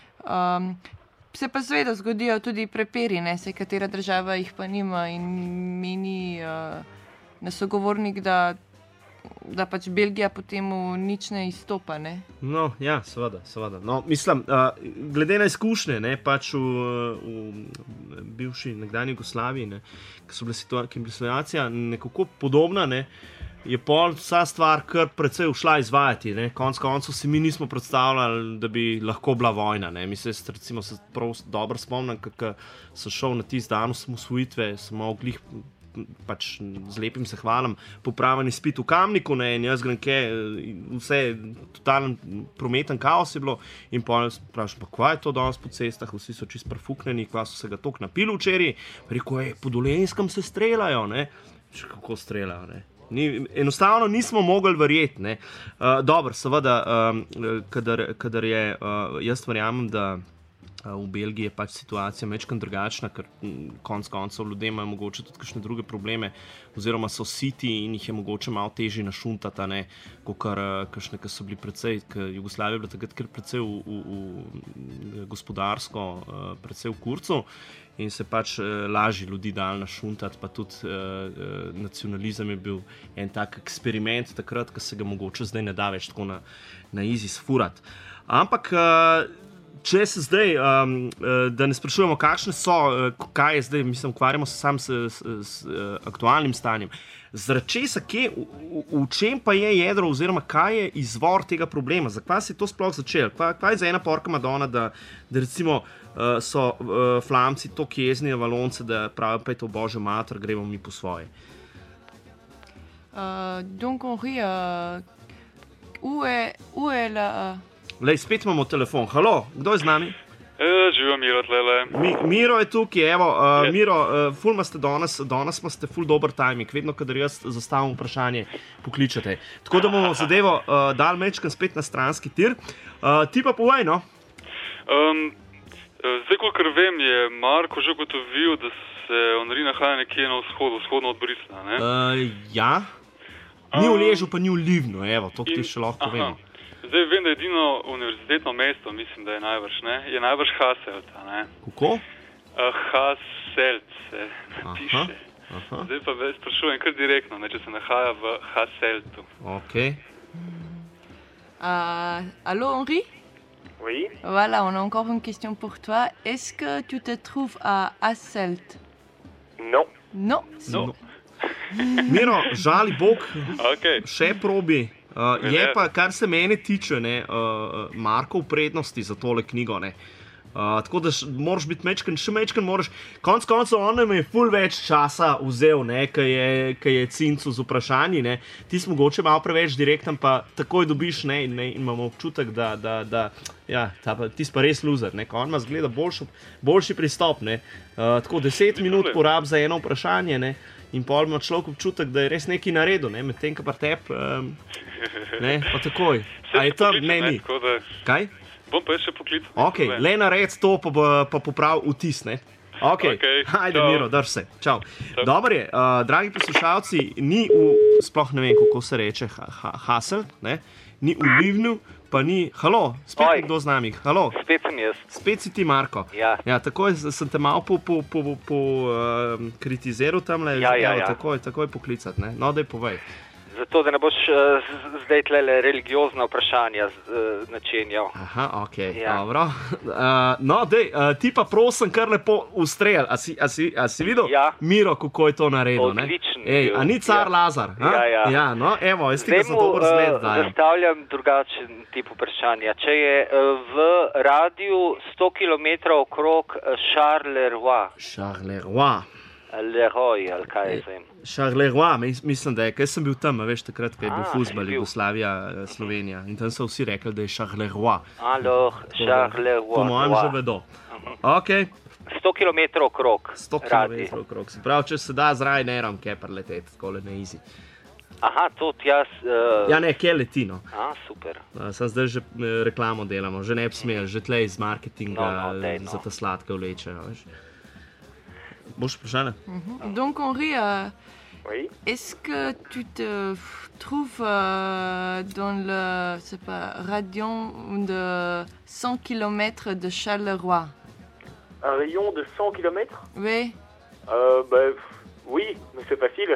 Se pa seveda zgodijo tudi prepiri, ne, se katera država jih pa nima in meni na sogovornik, da pač Belgija potem nič ne izstopa, ne? No, ja, seveda. No, mislim, glede na izkušnje, ne, pač v bivši nekdanji Jugoslaviji, ne, ki je bila situacija nekako podobna, ne, je pol vsa stvar kar precej ušla izvajati. Konec koncev si mi nismo predstavljali, da bi lahko bila vojna. Ne. Mi se recimo prav dobro spomnim, kako sem šel na tisti dan osamosvojitve, sem imel glih pač z lepim se hvalam, popraven izpit v Kamniku, ne, in jaz grem vse totalen prometen kaos je bilo in pa vprašam, pa kva je to danes po cestah, vsi so čist prfuknjeni, kva so se ga toliko napili včeraj, rekel, po Dolenjskem se streljajo, ne, kako streljajo, ne. Enostavno nismo mogli verjeti, ne. Dobro, seveda, kadar je, jaz verjamem, da v Belgiji je pač situacija mečkam drugačna, ker konec koncev ljudje imajo mogoče tudi kakšne druge probleme, oziroma so siti in jih je mogoče malo težje našuntati, ne, kakor kakšne, ki so bili precej, ker Jugoslavija je bila takrat kar precej v gospodarsko, precej v kurcu in se pač lažje ljudi dal našuntati, pa tudi nacionalizem je bil en tak eksperiment takrat, ki se ga mogoče zdaj ne da več tako na easy sfurati. Ampak če se zdaj, da ne sprašujemo, kakšne so, kaj je zdaj, mislim, ukvarjamo se sam s aktualnim stanjem. Zaradi česa, v čem pa je jedro oziroma kaj je izvor tega problema? Zakaj se je to sploh začelo? Kaj je za ena porka Madonna, da recimo so Flamci toliko jezni na Valonce, da pravijo, pa je to božja mater, gremo mi po svoje? Donc Henri, où est la... Lej, spet imamo telefon. Halo, kdo je z nami? Živijo Miro tlele. Miro je tukaj, evo, Miro, ful ste danes ste ful dober timing, vedno, kadar jaz zastavim vprašanje, pokličate. Tako da bomo zadevo dal mečkam spet na stranski tir. Ti pa povej, no? Zdaj, kolikor vem, je Marko že ugotovil, da se Henri nahaja nekje na vzhodno od Brisla, ne? Ja. Ni v Ležu, pa ni v Livnu, evo, to ti še lahko povem. Zdaj vem, da je edino univerzitetno mesto, mislim, da je najbrž, ne? Je najbrž Hasselt, ne? Kako? Hasselt se napiše. Zdaj pa sprašujem kar direktno, ne, če se nahaja v Hasseltu. Ok. Allô, Henri? Oui. Voilà, on a encore une question pour toi. Est-ce que tu te trouves à Hasselt? Non. Non? Non. Miro, žali Bog, še probi. Je pa, kar se mene tiče, Markov prednosti za tole knjigo, ne. Tako da moraš biti še mečken moraš, konc koncev on nam je ful več časa vzel, ne, kaj je cincu z vprašanji, ne. Ti si mogoče malo preveč direkten, pa takoj dobiš, ne, in imamo občutek, da ja, ti si pa res loser, ne, ko on ima zgleda boljši pristop, ne. Tako 10 minut porab za eno vprašanje, ne. In pol ima človek občutek, da je res nekaj naredil, ne, med tem, ka pa tep, ne, pa takoj. A je tam, ne, ni. Kaj? Bom pa še poklical. Ok, le nared to, pa poprav vtis, ne. Ok, ajde Miro, drž se, čau. Dobro je, dragi poslušalci, ni sploh ne vem, kako se reče, Hasselt, ne, ni v Livnu, pa ni, halo, spet nekdo z nami, halo. Spet sem jaz. Spet si ti, Marko. Ja. Ja, takoj sem te malo kritiziral tamle, takoj poklicati, ne, no, daj povej. Zato, da ne boš zdaj tlele religiozna vprašanja načenjal. Aha, ok, dobro. No, dej, ti pa prosim kar lepo ustrel. A si videl, Miro, kako je to naredil? Odličen. Ej, a ni car Lazar? Ja. Ja, no, evo, jaz ti ga za dober zgled dajem. Zastavljam drugačen tip vprašanja. Če je v radiju 100 km okrog Charleroi. Charleroi. Leroy, ali kaj je zdaj? Charleroi, mislim, da je, kaj sem bil tam, veš, takrat, kaj je bil fuzbal, Jugoslavija, Slovenija. In tam so vsi rekli, da je Charleroi. Alors, Charleroi. Po mojem že vedo. Ok. 100 km okrog. 100 km okrog. Se pravi, če se da z Ryanairom kaj preleteti, tako le ne easy. Aha, to jaz... Ja, ne, kje leti, no. Super. Sam zdaj že reklamo delamo, že ne bi smel, že tlej iz marketinga za ta sladke vleče, veš. Bonjour, Jeanne. Donc Henri, oui? Est-ce que tu te trouves dans le rayon de 100 km de Charleroi? Un rayon de 100 km? Oui. Oui, mais c'est facile.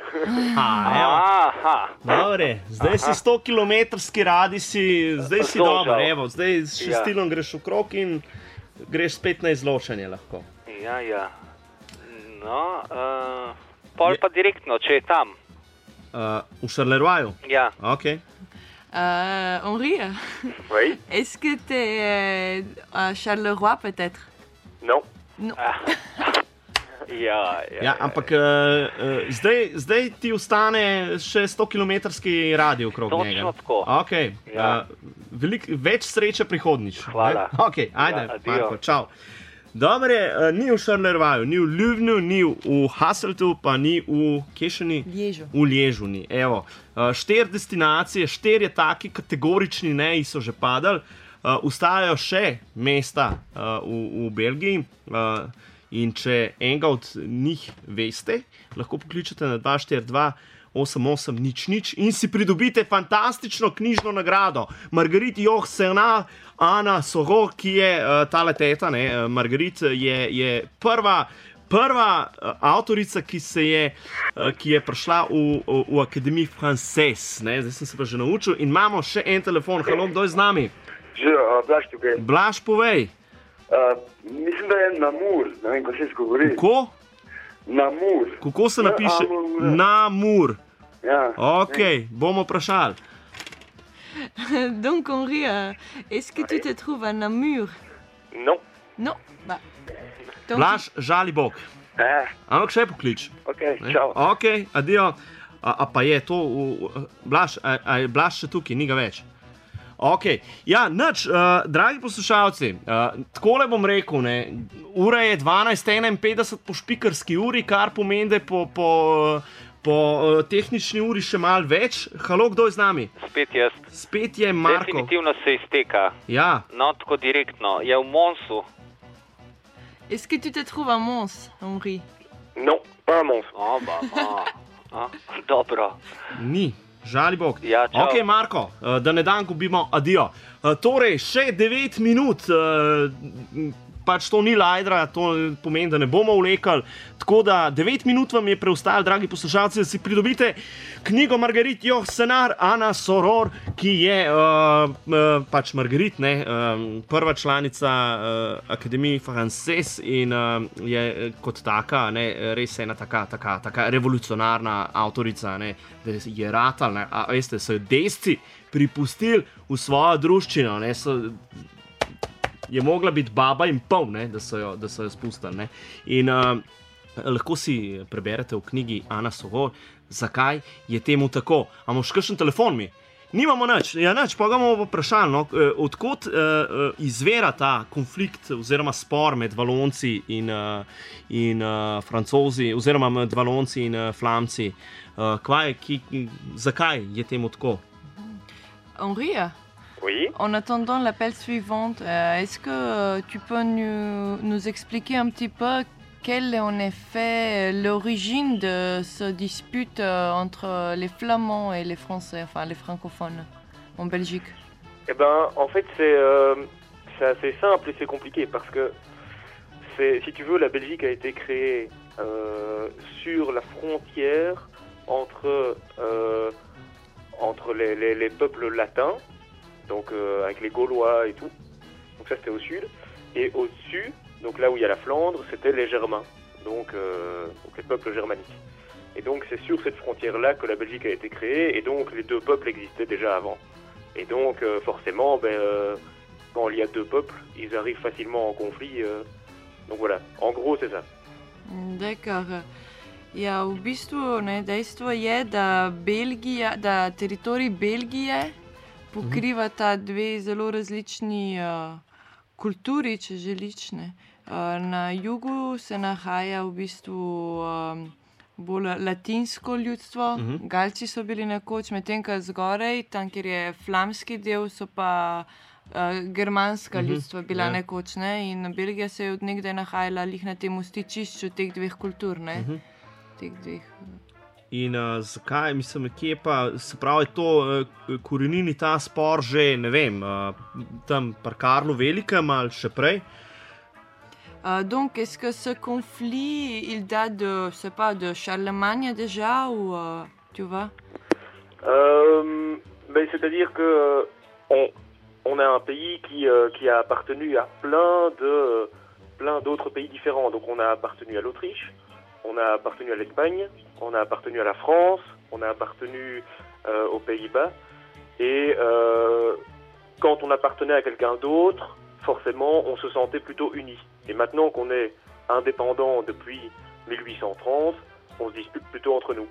Dobre, zdaj si 100 kilometrski radij zdaj si dober, evo, zdaj s šestilom greš v krog in greš spet na izločanje lahko. Ja. No, pol pa direktno, če je tam. au Charleroi. Ja. Ok. Henri, Oui. Est-ce que tu es à Charleroi peut-être? Non. Non. Ja, ampak zdaj ti ostane še 100-kilometrski radio okrog njega. Točno tako. Okay. Ja. Več sreče prihodnjič. Hvala. Ok, ajde, Ja, Marko, čau. Dobro je, ni v Charleroi, ni v Ljubnu, ni v Hasseltu, pa ni v Kešeni. Liežu. V Liežu ni. Evo, 4 destinacije, 4 taki kategorični neji so že padali. Ustajajo še mesta v Belgiji. In če enega od njih veste, lahko pokličete na 242 8800 in si pridobite fantastično knjižno nagrado. Marguerite Yourcenar, Ana Soror, ki je tale teta, Marguerite je prva avtorica, ki je prišla v Akademiji Française. Zdaj sem se pa že naučil in imamo še en telefon. Halo, kdo je z nami? Blaž tukaj. Blaž, povej. Mislim, da je Namur, ne vem, kako se izgovori. Kako? Namur. Kako se napiše? Namur. Ja. Ok, bomo vprašali. Donc Henri, est-ce que tu te trouves à Namur? Non. Non. Bah. Donc, Blaž, žali Bog. Ampak še poklič. Ok, čau. Ok, adijo. A pa je to, Blaž, a je Blaž še tukaj, ni ga več. Ok, ja, nič, dragi poslušalci, takole bom rekel, ura je 12:51 po špikarski uri, kar pomeni, da je po tehnični uri še malo več. Halo, kdo je z nami? Spet jaz. Spet je Marko. Definitivno se izteka. Ja. No, tako direktno. Je v Monsu. est-ce que tu te trouves à Mons, Henri? Non, pas à Mons. Dobro. Ni. Žali Bog. Ja, čau. Ok, Marko, da ne dan gubimo, adijo. Torej, še 9 minut, pač to ni lajdra, to pomeni, da ne bomo vlekali. Tako da 9 minut vam je preostalo, dragi poslušalci, da si pridobite knjigo Marguerite Yourcenar, Ana Soror, ki je pač Marguerite, prva članica Akademije Française in je kot taka, res ena taka revolucionarna avtorica, da je ratal, a veste, so jo desci pripustili v svojo druščino, je mogla biti baba in pol, da so jo spustili. In lahko si preberete v knjigi Ana Soror, zakaj je temu tako. A imaš kakšen telefon mi? Nimamo nič. Ja, nič, pa ga bomo vprašali, odkot izvira ta konflikt oziroma spor med Valonci in Francozi, oziroma med Valonci in Flamci. Zakaj je temu tako? Henri, oui. En attendant l'appel suivant, est-ce que tu peux nous expliquer un petit peu quelle est en effet l'origine de ce dispute entre les Flamands et les Français, enfin les francophones en Belgique? Eh ben, en fait, c'est assez simple et c'est compliqué parce que, si tu veux, la Belgique a été créée sur la frontière entre les peuples latins, donc avec les Gaulois et tout. Donc ça, c'était au sud. Et au-dessus, donc là où il y a la Flandre, c'était les Germains, donc les peuples germaniques. Et donc c'est sur cette frontière-là que la Belgique a été créée, et donc les deux peuples existaient déjà avant. Et donc forcément, quand il y a deux peuples, ils arrivent facilement en conflit. Donc voilà, en gros c'est ça. D'accord. Ja, v bistvu dejstvo je, da teritorij Belgije pokriva ta dve zelo različni kulturi, če želiš. Na jugu se nahaja v bistvu bolj latinsko ljudstvo, Galci so bili nekoč, medtem ko zgoraj, tam kjer je flamski del, so pa germanska ljudstva bila nekoč. In Belgija se je od nekdaj nahajala lih na tem stičišču teh dveh kultur. Teh dveh. In zakaj, mislim, kje pa, se pravi, to korenini ta spor že, ne vem, tam pri Karlu Velikem ali še prej? Donc, est-ce que ce conflit, il date de, je sais pas, de Charlemagne déjà, ou tu vois? C'est-à-dire que on a un pays qui a appartenu à plein d'autres pays différents. Donc, on a appartenu à l'Autriche, on a appartenu à l'Espagne, on a appartenu à la France, on a appartenu aux Pays-Bas. Et quand on appartenait à quelqu'un d'autre, forcément, on se sentait plutôt unis. Et maintenant qu'on est indépendant depuis 1830, on se dispute plutôt entre nous.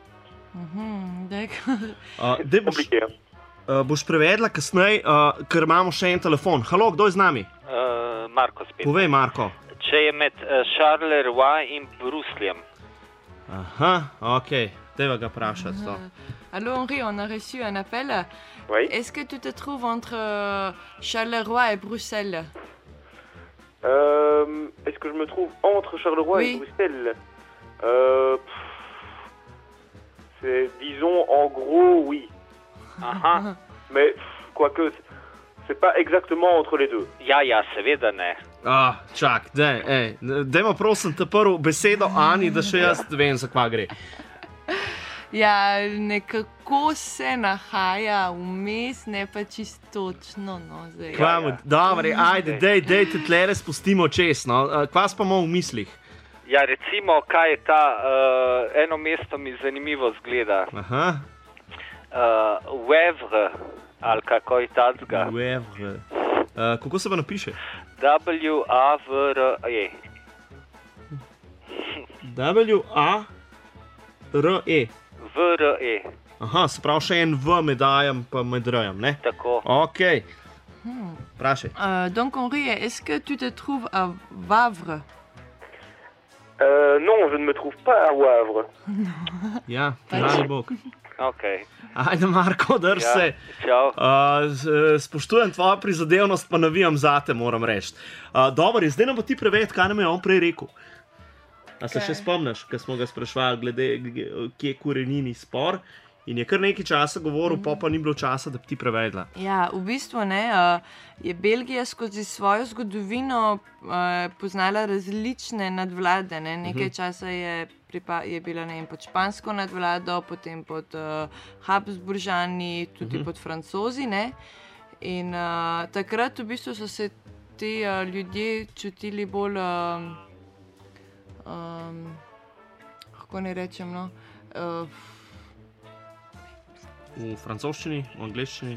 D'accord. Compliqué, hein? Boš prevedla kasneje, ker imamo še en telefon. Halo, kdo je z nami? Marko spet. Povej, Marko. Če je med Charleroi in Brusljem. Aha, ok. Deva ga vprašati to. Allô Henri, on a reçu un appel. Oui. Est-ce que tu te trouves entre Charleroi et Bruxelles? Est-ce que je me trouve entre Charleroi et Bruxelles? Disons, en gros, oui. Mais, quoique, c'est pas exactement entre les deux. Ja, seveda ne. Čak, dajmo prosim te prvo besedo Ani, da še jaz vem, za kva gre. Ja, nekako se nahaja vmes, ne pa čisto točno. No, Dobre, ajde, dejte tlere spustimo čez, no. Kva spamo v mislih? Ja, recimo, kaj je ta, eno mesto mi zanimivo zgleda. Aha. Wavre, ali kako je tacga. Wavre. Kako se pa napiše? W-A-V-R-E. W-A-R-E. V-R-E. Aha, se pravi še en V med A-jem pa med R-jem, ne? Tako. Ok. Prašaj. Donc Henri, est-ce que tu te trouves à Wavre? Non, je ne me trouve pas à Wavre. Ja, dragi Bog. Ok. Ajde, Marko, drž se. Čau. Spoštujem tvojo prizadevnost, pa navijam zate, moram reči. Dobro, zdaj nam pa ti preved, kaj nam je on prej rekel. A se še spomniš, ko smo ga sprašvali glede, kje je korenini spor, in je kar nekaj časa govoril, pa ni bilo časa, da bi ti prevedla. Ja, v bistvu ne, je Belgija skozi svojo zgodovino poznala različne nadvlade. Ne? Nekaj časa je bila pod špansko nadvlado, potem pod Habsburžani, tudi pod Francozi. Ne? In takrat v bistvu so se ti ljudje čutili bolj, kako ne rečem, no, v francoščini, v angleščini.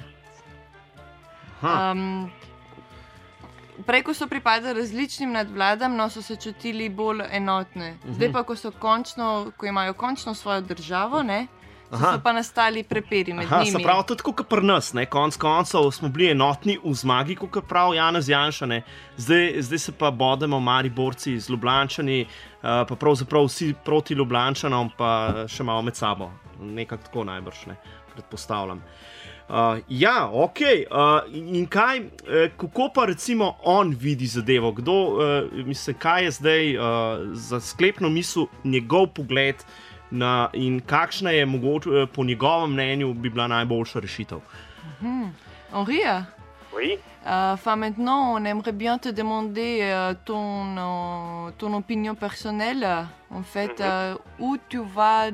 Prej, ko so pripadali različnim nadvladam, no, so se čutili bolj enotne. Zdaj pa, ko imajo končno svojo državo, ne, so pa nastali prepiri med njimi. Se pravi, tudi kot pri nas, ne, konc koncev smo bili enotni v zmagi, kot pravi Janez Janša, ne. Zdaj se pa bodemo Mariborci z Ljubljančani, pa pravzaprav vsi proti Ljubljančanom, pa še malo med sabo. Nekako tako najbrž, ne, predpostavljam. Ja, ok. In kaj, kako pa recimo on vidi zadevo? Kaj je zdaj za sklepno misel njegov pogled in kakšna je mogoče po njegovem mnenju bi bila najboljša rešitev? Henri? Oui. Maintenant, on aimerait bien te demander ton opinion personnelle. En fait, où tu vois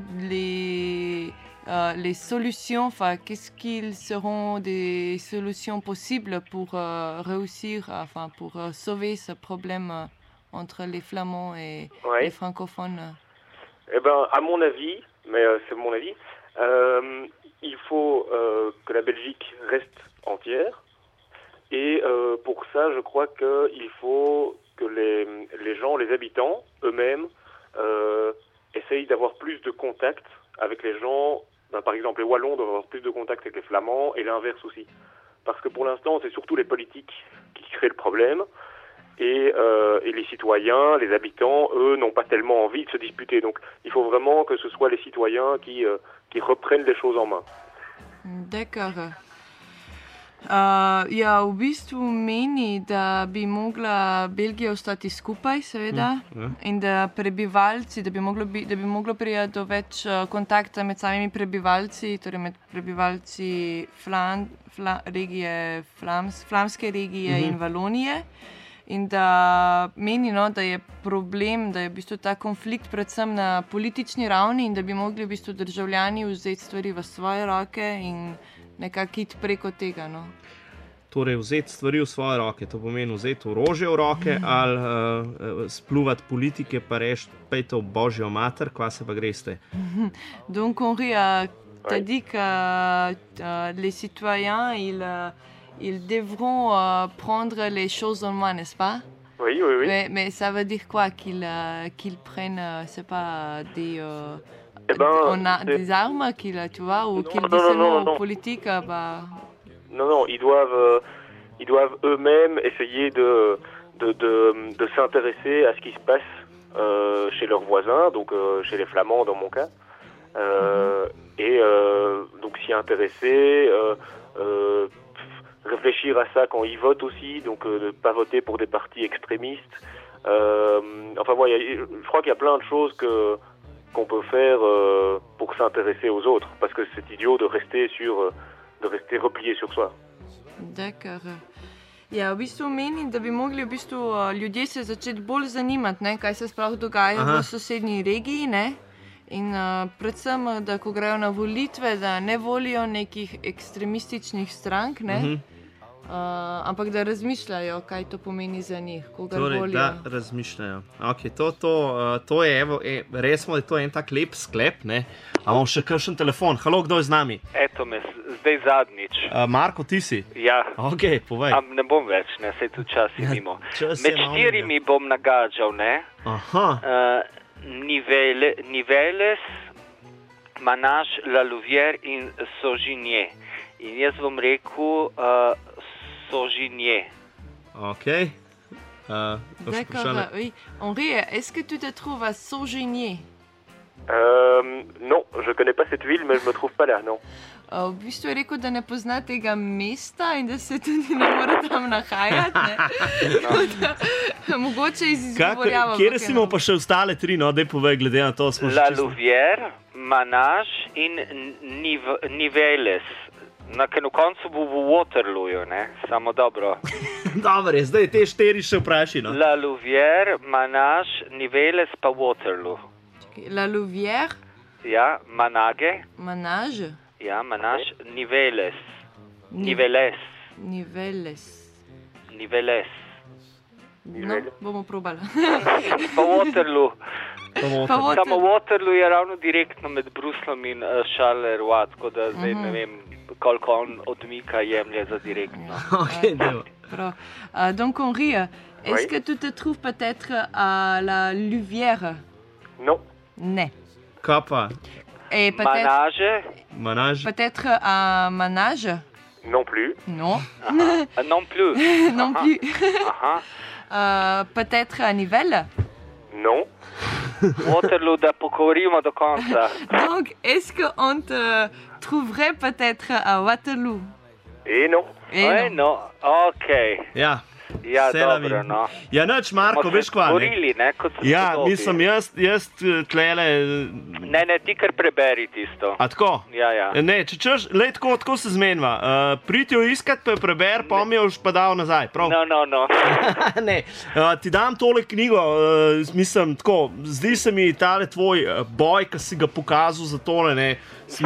les solutions, enfin, qu'est-ce qu'ils seront des solutions possibles pour réussir, enfin, pour sauver ce problème entre les flamands et les francophones? Eh ben, à mon avis, mais c'est mon avis, il faut que la Belgique reste entière. Et pour ça, je crois qu'il faut que les gens, les habitants eux-mêmes, essayent d'avoir plus de contact avec les gens. Par exemple, les Wallons doivent avoir plus de contact avec les Flamands et l'inverse aussi. Parce que pour l'instant, c'est surtout les politiques qui créent le problème. Et les citoyens, les habitants, eux, n'ont pas tellement envie de se disputer. Donc, il faut vraiment que ce soit les citoyens qui reprennent les choses en main. D'accord. Ja, v bistvu meni, da bi mogla Belgija ostati skupaj, seveda, in da prebivalci, da bi moglo priti do več kontakta med samimi prebivalci, torej med prebivalci flamske regije in Valonije. In da meni, no, da je problem, da je v bistvu ta konflikt predvsem na politični ravni in da bi mogli v bistvu državljani vzeti stvari v svoje roke in nekako iti preko tega. No. torej vzeti stvari v svoje roke, to pomeni vzeti orožje v roke ali spluvati politike pa reči, pejte v božjo mater, kva se pa greste. Donc Henri, t'as dit que les citoyens, ils devront prendre les choses en main, n'est-ce pas? Oui. Mais ça veut dire quoi? Qu'ils prennent, c'est pas des armes, tu vois, ou qu'ils disent aux politiques, Non, ils doivent eux-mêmes essayer de s'intéresser à ce qui se passe chez leurs voisins, donc chez les Flamands dans mon cas, et donc s'y intéresser, réfléchir à ça quand ils votent aussi, donc ne pas voter pour des partis extrémistes. Enfin moi, je crois qu'il y a plein de choses qu'on peut faire pour s'intéresser aux autres, parce que c'est idiot de rester replié sur soi. D'accord. Ja, v bistvu menim, da bi mogli ljudje se začeti bolj zanimati, ne, kaj se sploh dogaja v sosednji regiji, ne? In predvsem, da ko grejo na volitve, da ne volijo nekih ekstremističnih strank, ne? Ampak da razmišljajo, kaj to pomeni za njih, koga volijo. Torej, da razmišljajo. Ok, to je, evo, resmo, da to je en tak lep sklep, ne? A imamo še kakšen telefon? Halo, kdo je z nami? Eto me, zdaj zadnjič. Marko, ti si? Ja. Ok, povej. Ne bom več, ne, sej tu čas imamo. Med 4 bom nagađal, ne? Aha. Nivelles, Manage, La Louvière in Saugigné. In jaz bom rekel Saugigné. Ok. D'accord, oui. Henri, est-ce que tu te trouves à Saugigné? Non, je connais pas cette ville, mais je me trouve pas là, non. V bistvu je rekel, da ne pozna tega mesta in da se tudi ne more tam nahajati, ne? Mogoče izgovorjava. Kjer si imamo pa še ostale 3, no, daj povej, glede na to smo že La Louvière, Manage in Nivelles. Na koncu bo v Waterlooju, ne? Samo dobro. Dobre, zdaj te 4 še vpraši, no. La Louvière, Manage, Nivelles pa Waterloo. La Louvière? Ja, Manage. Manage? Ja, Manage, Nivelles. No, bomo probali. Pa Waterloo. Waterloo. Samo Waterloo je ravno direktno med Bruslom in Charleroi, tako da zdaj ne vem, koliko on odmika jemlje za direktno. Ok, dobro. Donc Henri, est-ce que tu te trouves peut-être à la Louvière? Non. Ne. Kaj pa? Et Manage. Peut-être à Manage? Non plus. Non. Non plus. Non plus. Peut-être à Nivelles? Non. Waterloo, da pogovorimo do konca. Donc, est-ce qu'on te trouverait peut-être à Waterloo? Et non. Non. Ok. Ja. Ja, dobro, no. Ja, nič, Marko, veš kva, ne? Borili, ne, kot se ja, mislim, jaz tlele... Ne, ti kar preberi tisto. A tako? Ja. Ne, če češ, lej tako se zmenva. Priti jo iskat, pa jo preber, pa mi jo už pa dal nazaj, prav? No. Ne, ti dam tole knjigo, mislim, tako, zdi se mi tale tvoj boj, ki si ga pokazal za tole, ne,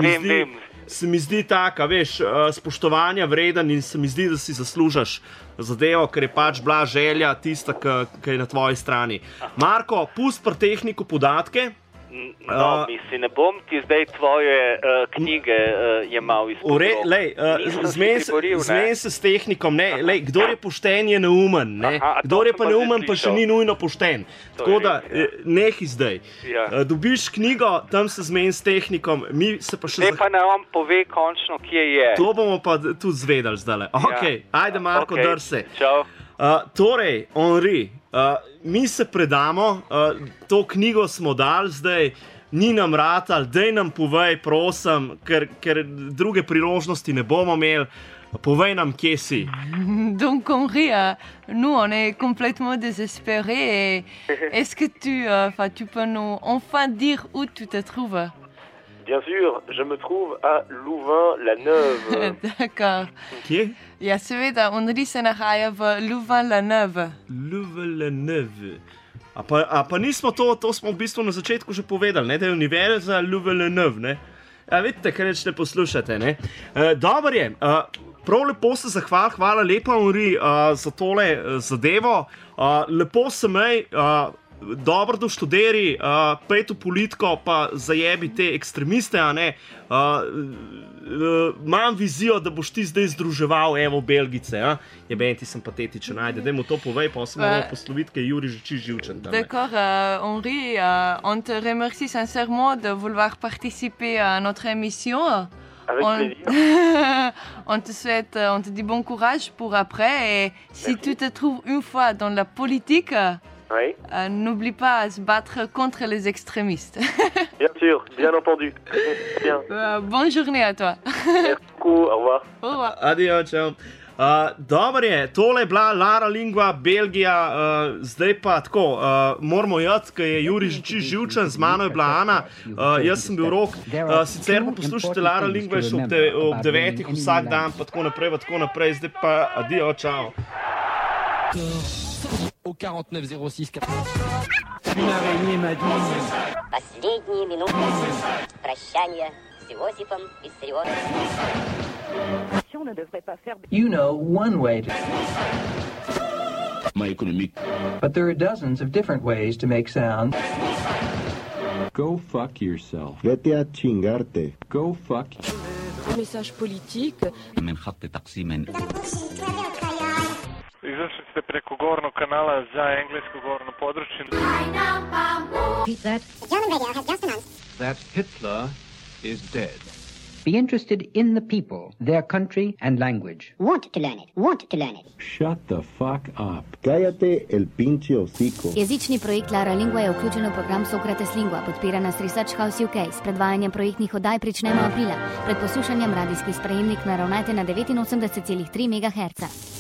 se mi zdi taka, veš, spoštovanja vreden in se mi zdi, da si zaslužaš zadevo, ker je pač bila želja tista, ki je na tvoji strani. Marko, pusti pri tehniku podatke. No, mislim, ne bom ti zdaj tvoje knjige jemal izpod rok. Lej, zmen se s tehnikom, ne, lej, kdor je pošten, je neumen, ne. Kdor je pa neumen, pa še ni nujno pošten. Tako da, nehi zdaj. Dobiš knjigo, tam se zmen s tehnikom, mi se pa še... Zdaj pa nam pove končno, kje je. To bomo pa tudi zvedali zdaj. Ok, ajde Marko, drse. Čau. Torej, Henri, mi se predamo, to knjigo smo dali zdaj, ni nam ratal, daj nam povej, prosim, ker druge priložnosti ne bomo imeli, povej nam, kje si. Donc Henri, nous on est complètement désespérés et est-ce que tu peux nous enfin dire où tu te trouves? Bien sûr, je me trouve à Louvain-la-Neuve. D'accord. Kje? Ja, seveda, Henri se nahaja v Louvain-la-Neuve. Louvain-la-Neuve. A pa nismo to smo v bistvu na začetku že povedali, ne, da je univerza Louvain-la-Neuve, ne. A vidite, kaj neč ne poslušate, ne. Dobar je, prav lepo se zahvalil, hvala lepa, Henri, za tole zadevo. Lepo se mej, dobro doštuderi, pejte v politiko, pa zajebi te ekstremiste, a ne. Imam vizijo, da boš ti zdaj združeval, evo, Belgice, a? Jeben, ti sem patetičen, ajde, dajmo to povej, pa se moramo posloviti, ker je Juri že čist živčen tam. D'accord, Henri, on te remercie sincèrement de vouloir participer à notre émission. Avec plaisir. On te souhaite, on te dit bon courage pour après, et si tu te trouves une fois dans la politique, oui. N'oublie pas à se battre contre les extrémistes. Bien sûr, bien entendu. Bien. Bonne journée à toi. Merci beaucoup, au revoir. Au revoir. Adijo, čau. Dobro je, tole je bila Lara Lingua, Belgija, zdaj pa tako, moramo jati, ker je Juri že čist živčen, z mano je bila Ana, jaz sem bil Rok, sicer pa poslušajte Lara Lingua še ob 9 vsak dan, pa tako naprej, zdaj pa adijo, čau. Au 49 06 Une araignée m'a dit... Последние минуты прощания с Иосифом Виссарионовичем. You know one way to... Ma économique. But there are dozens of different ways to make sound. Go fuck yourself. Vete a chingarte. Go fuck. Message politique. من خط تقسيم. Izašli preko gornog kanala za englesko gorno područje. That Hitler is dead. Be interested in the people, their country and language. Want to learn it. Want to learn it. Shut the fuck up. Cállate el pinche hocico. Jezični projekt Lara Lingua je vključen v program Socrates Lingua, podpira nas Research House UK. S predvajanjem projektnih oddaj pričnemo aprila. Pred poslušanjem radijski sprejemnik naravnajte na 89,3 MHz.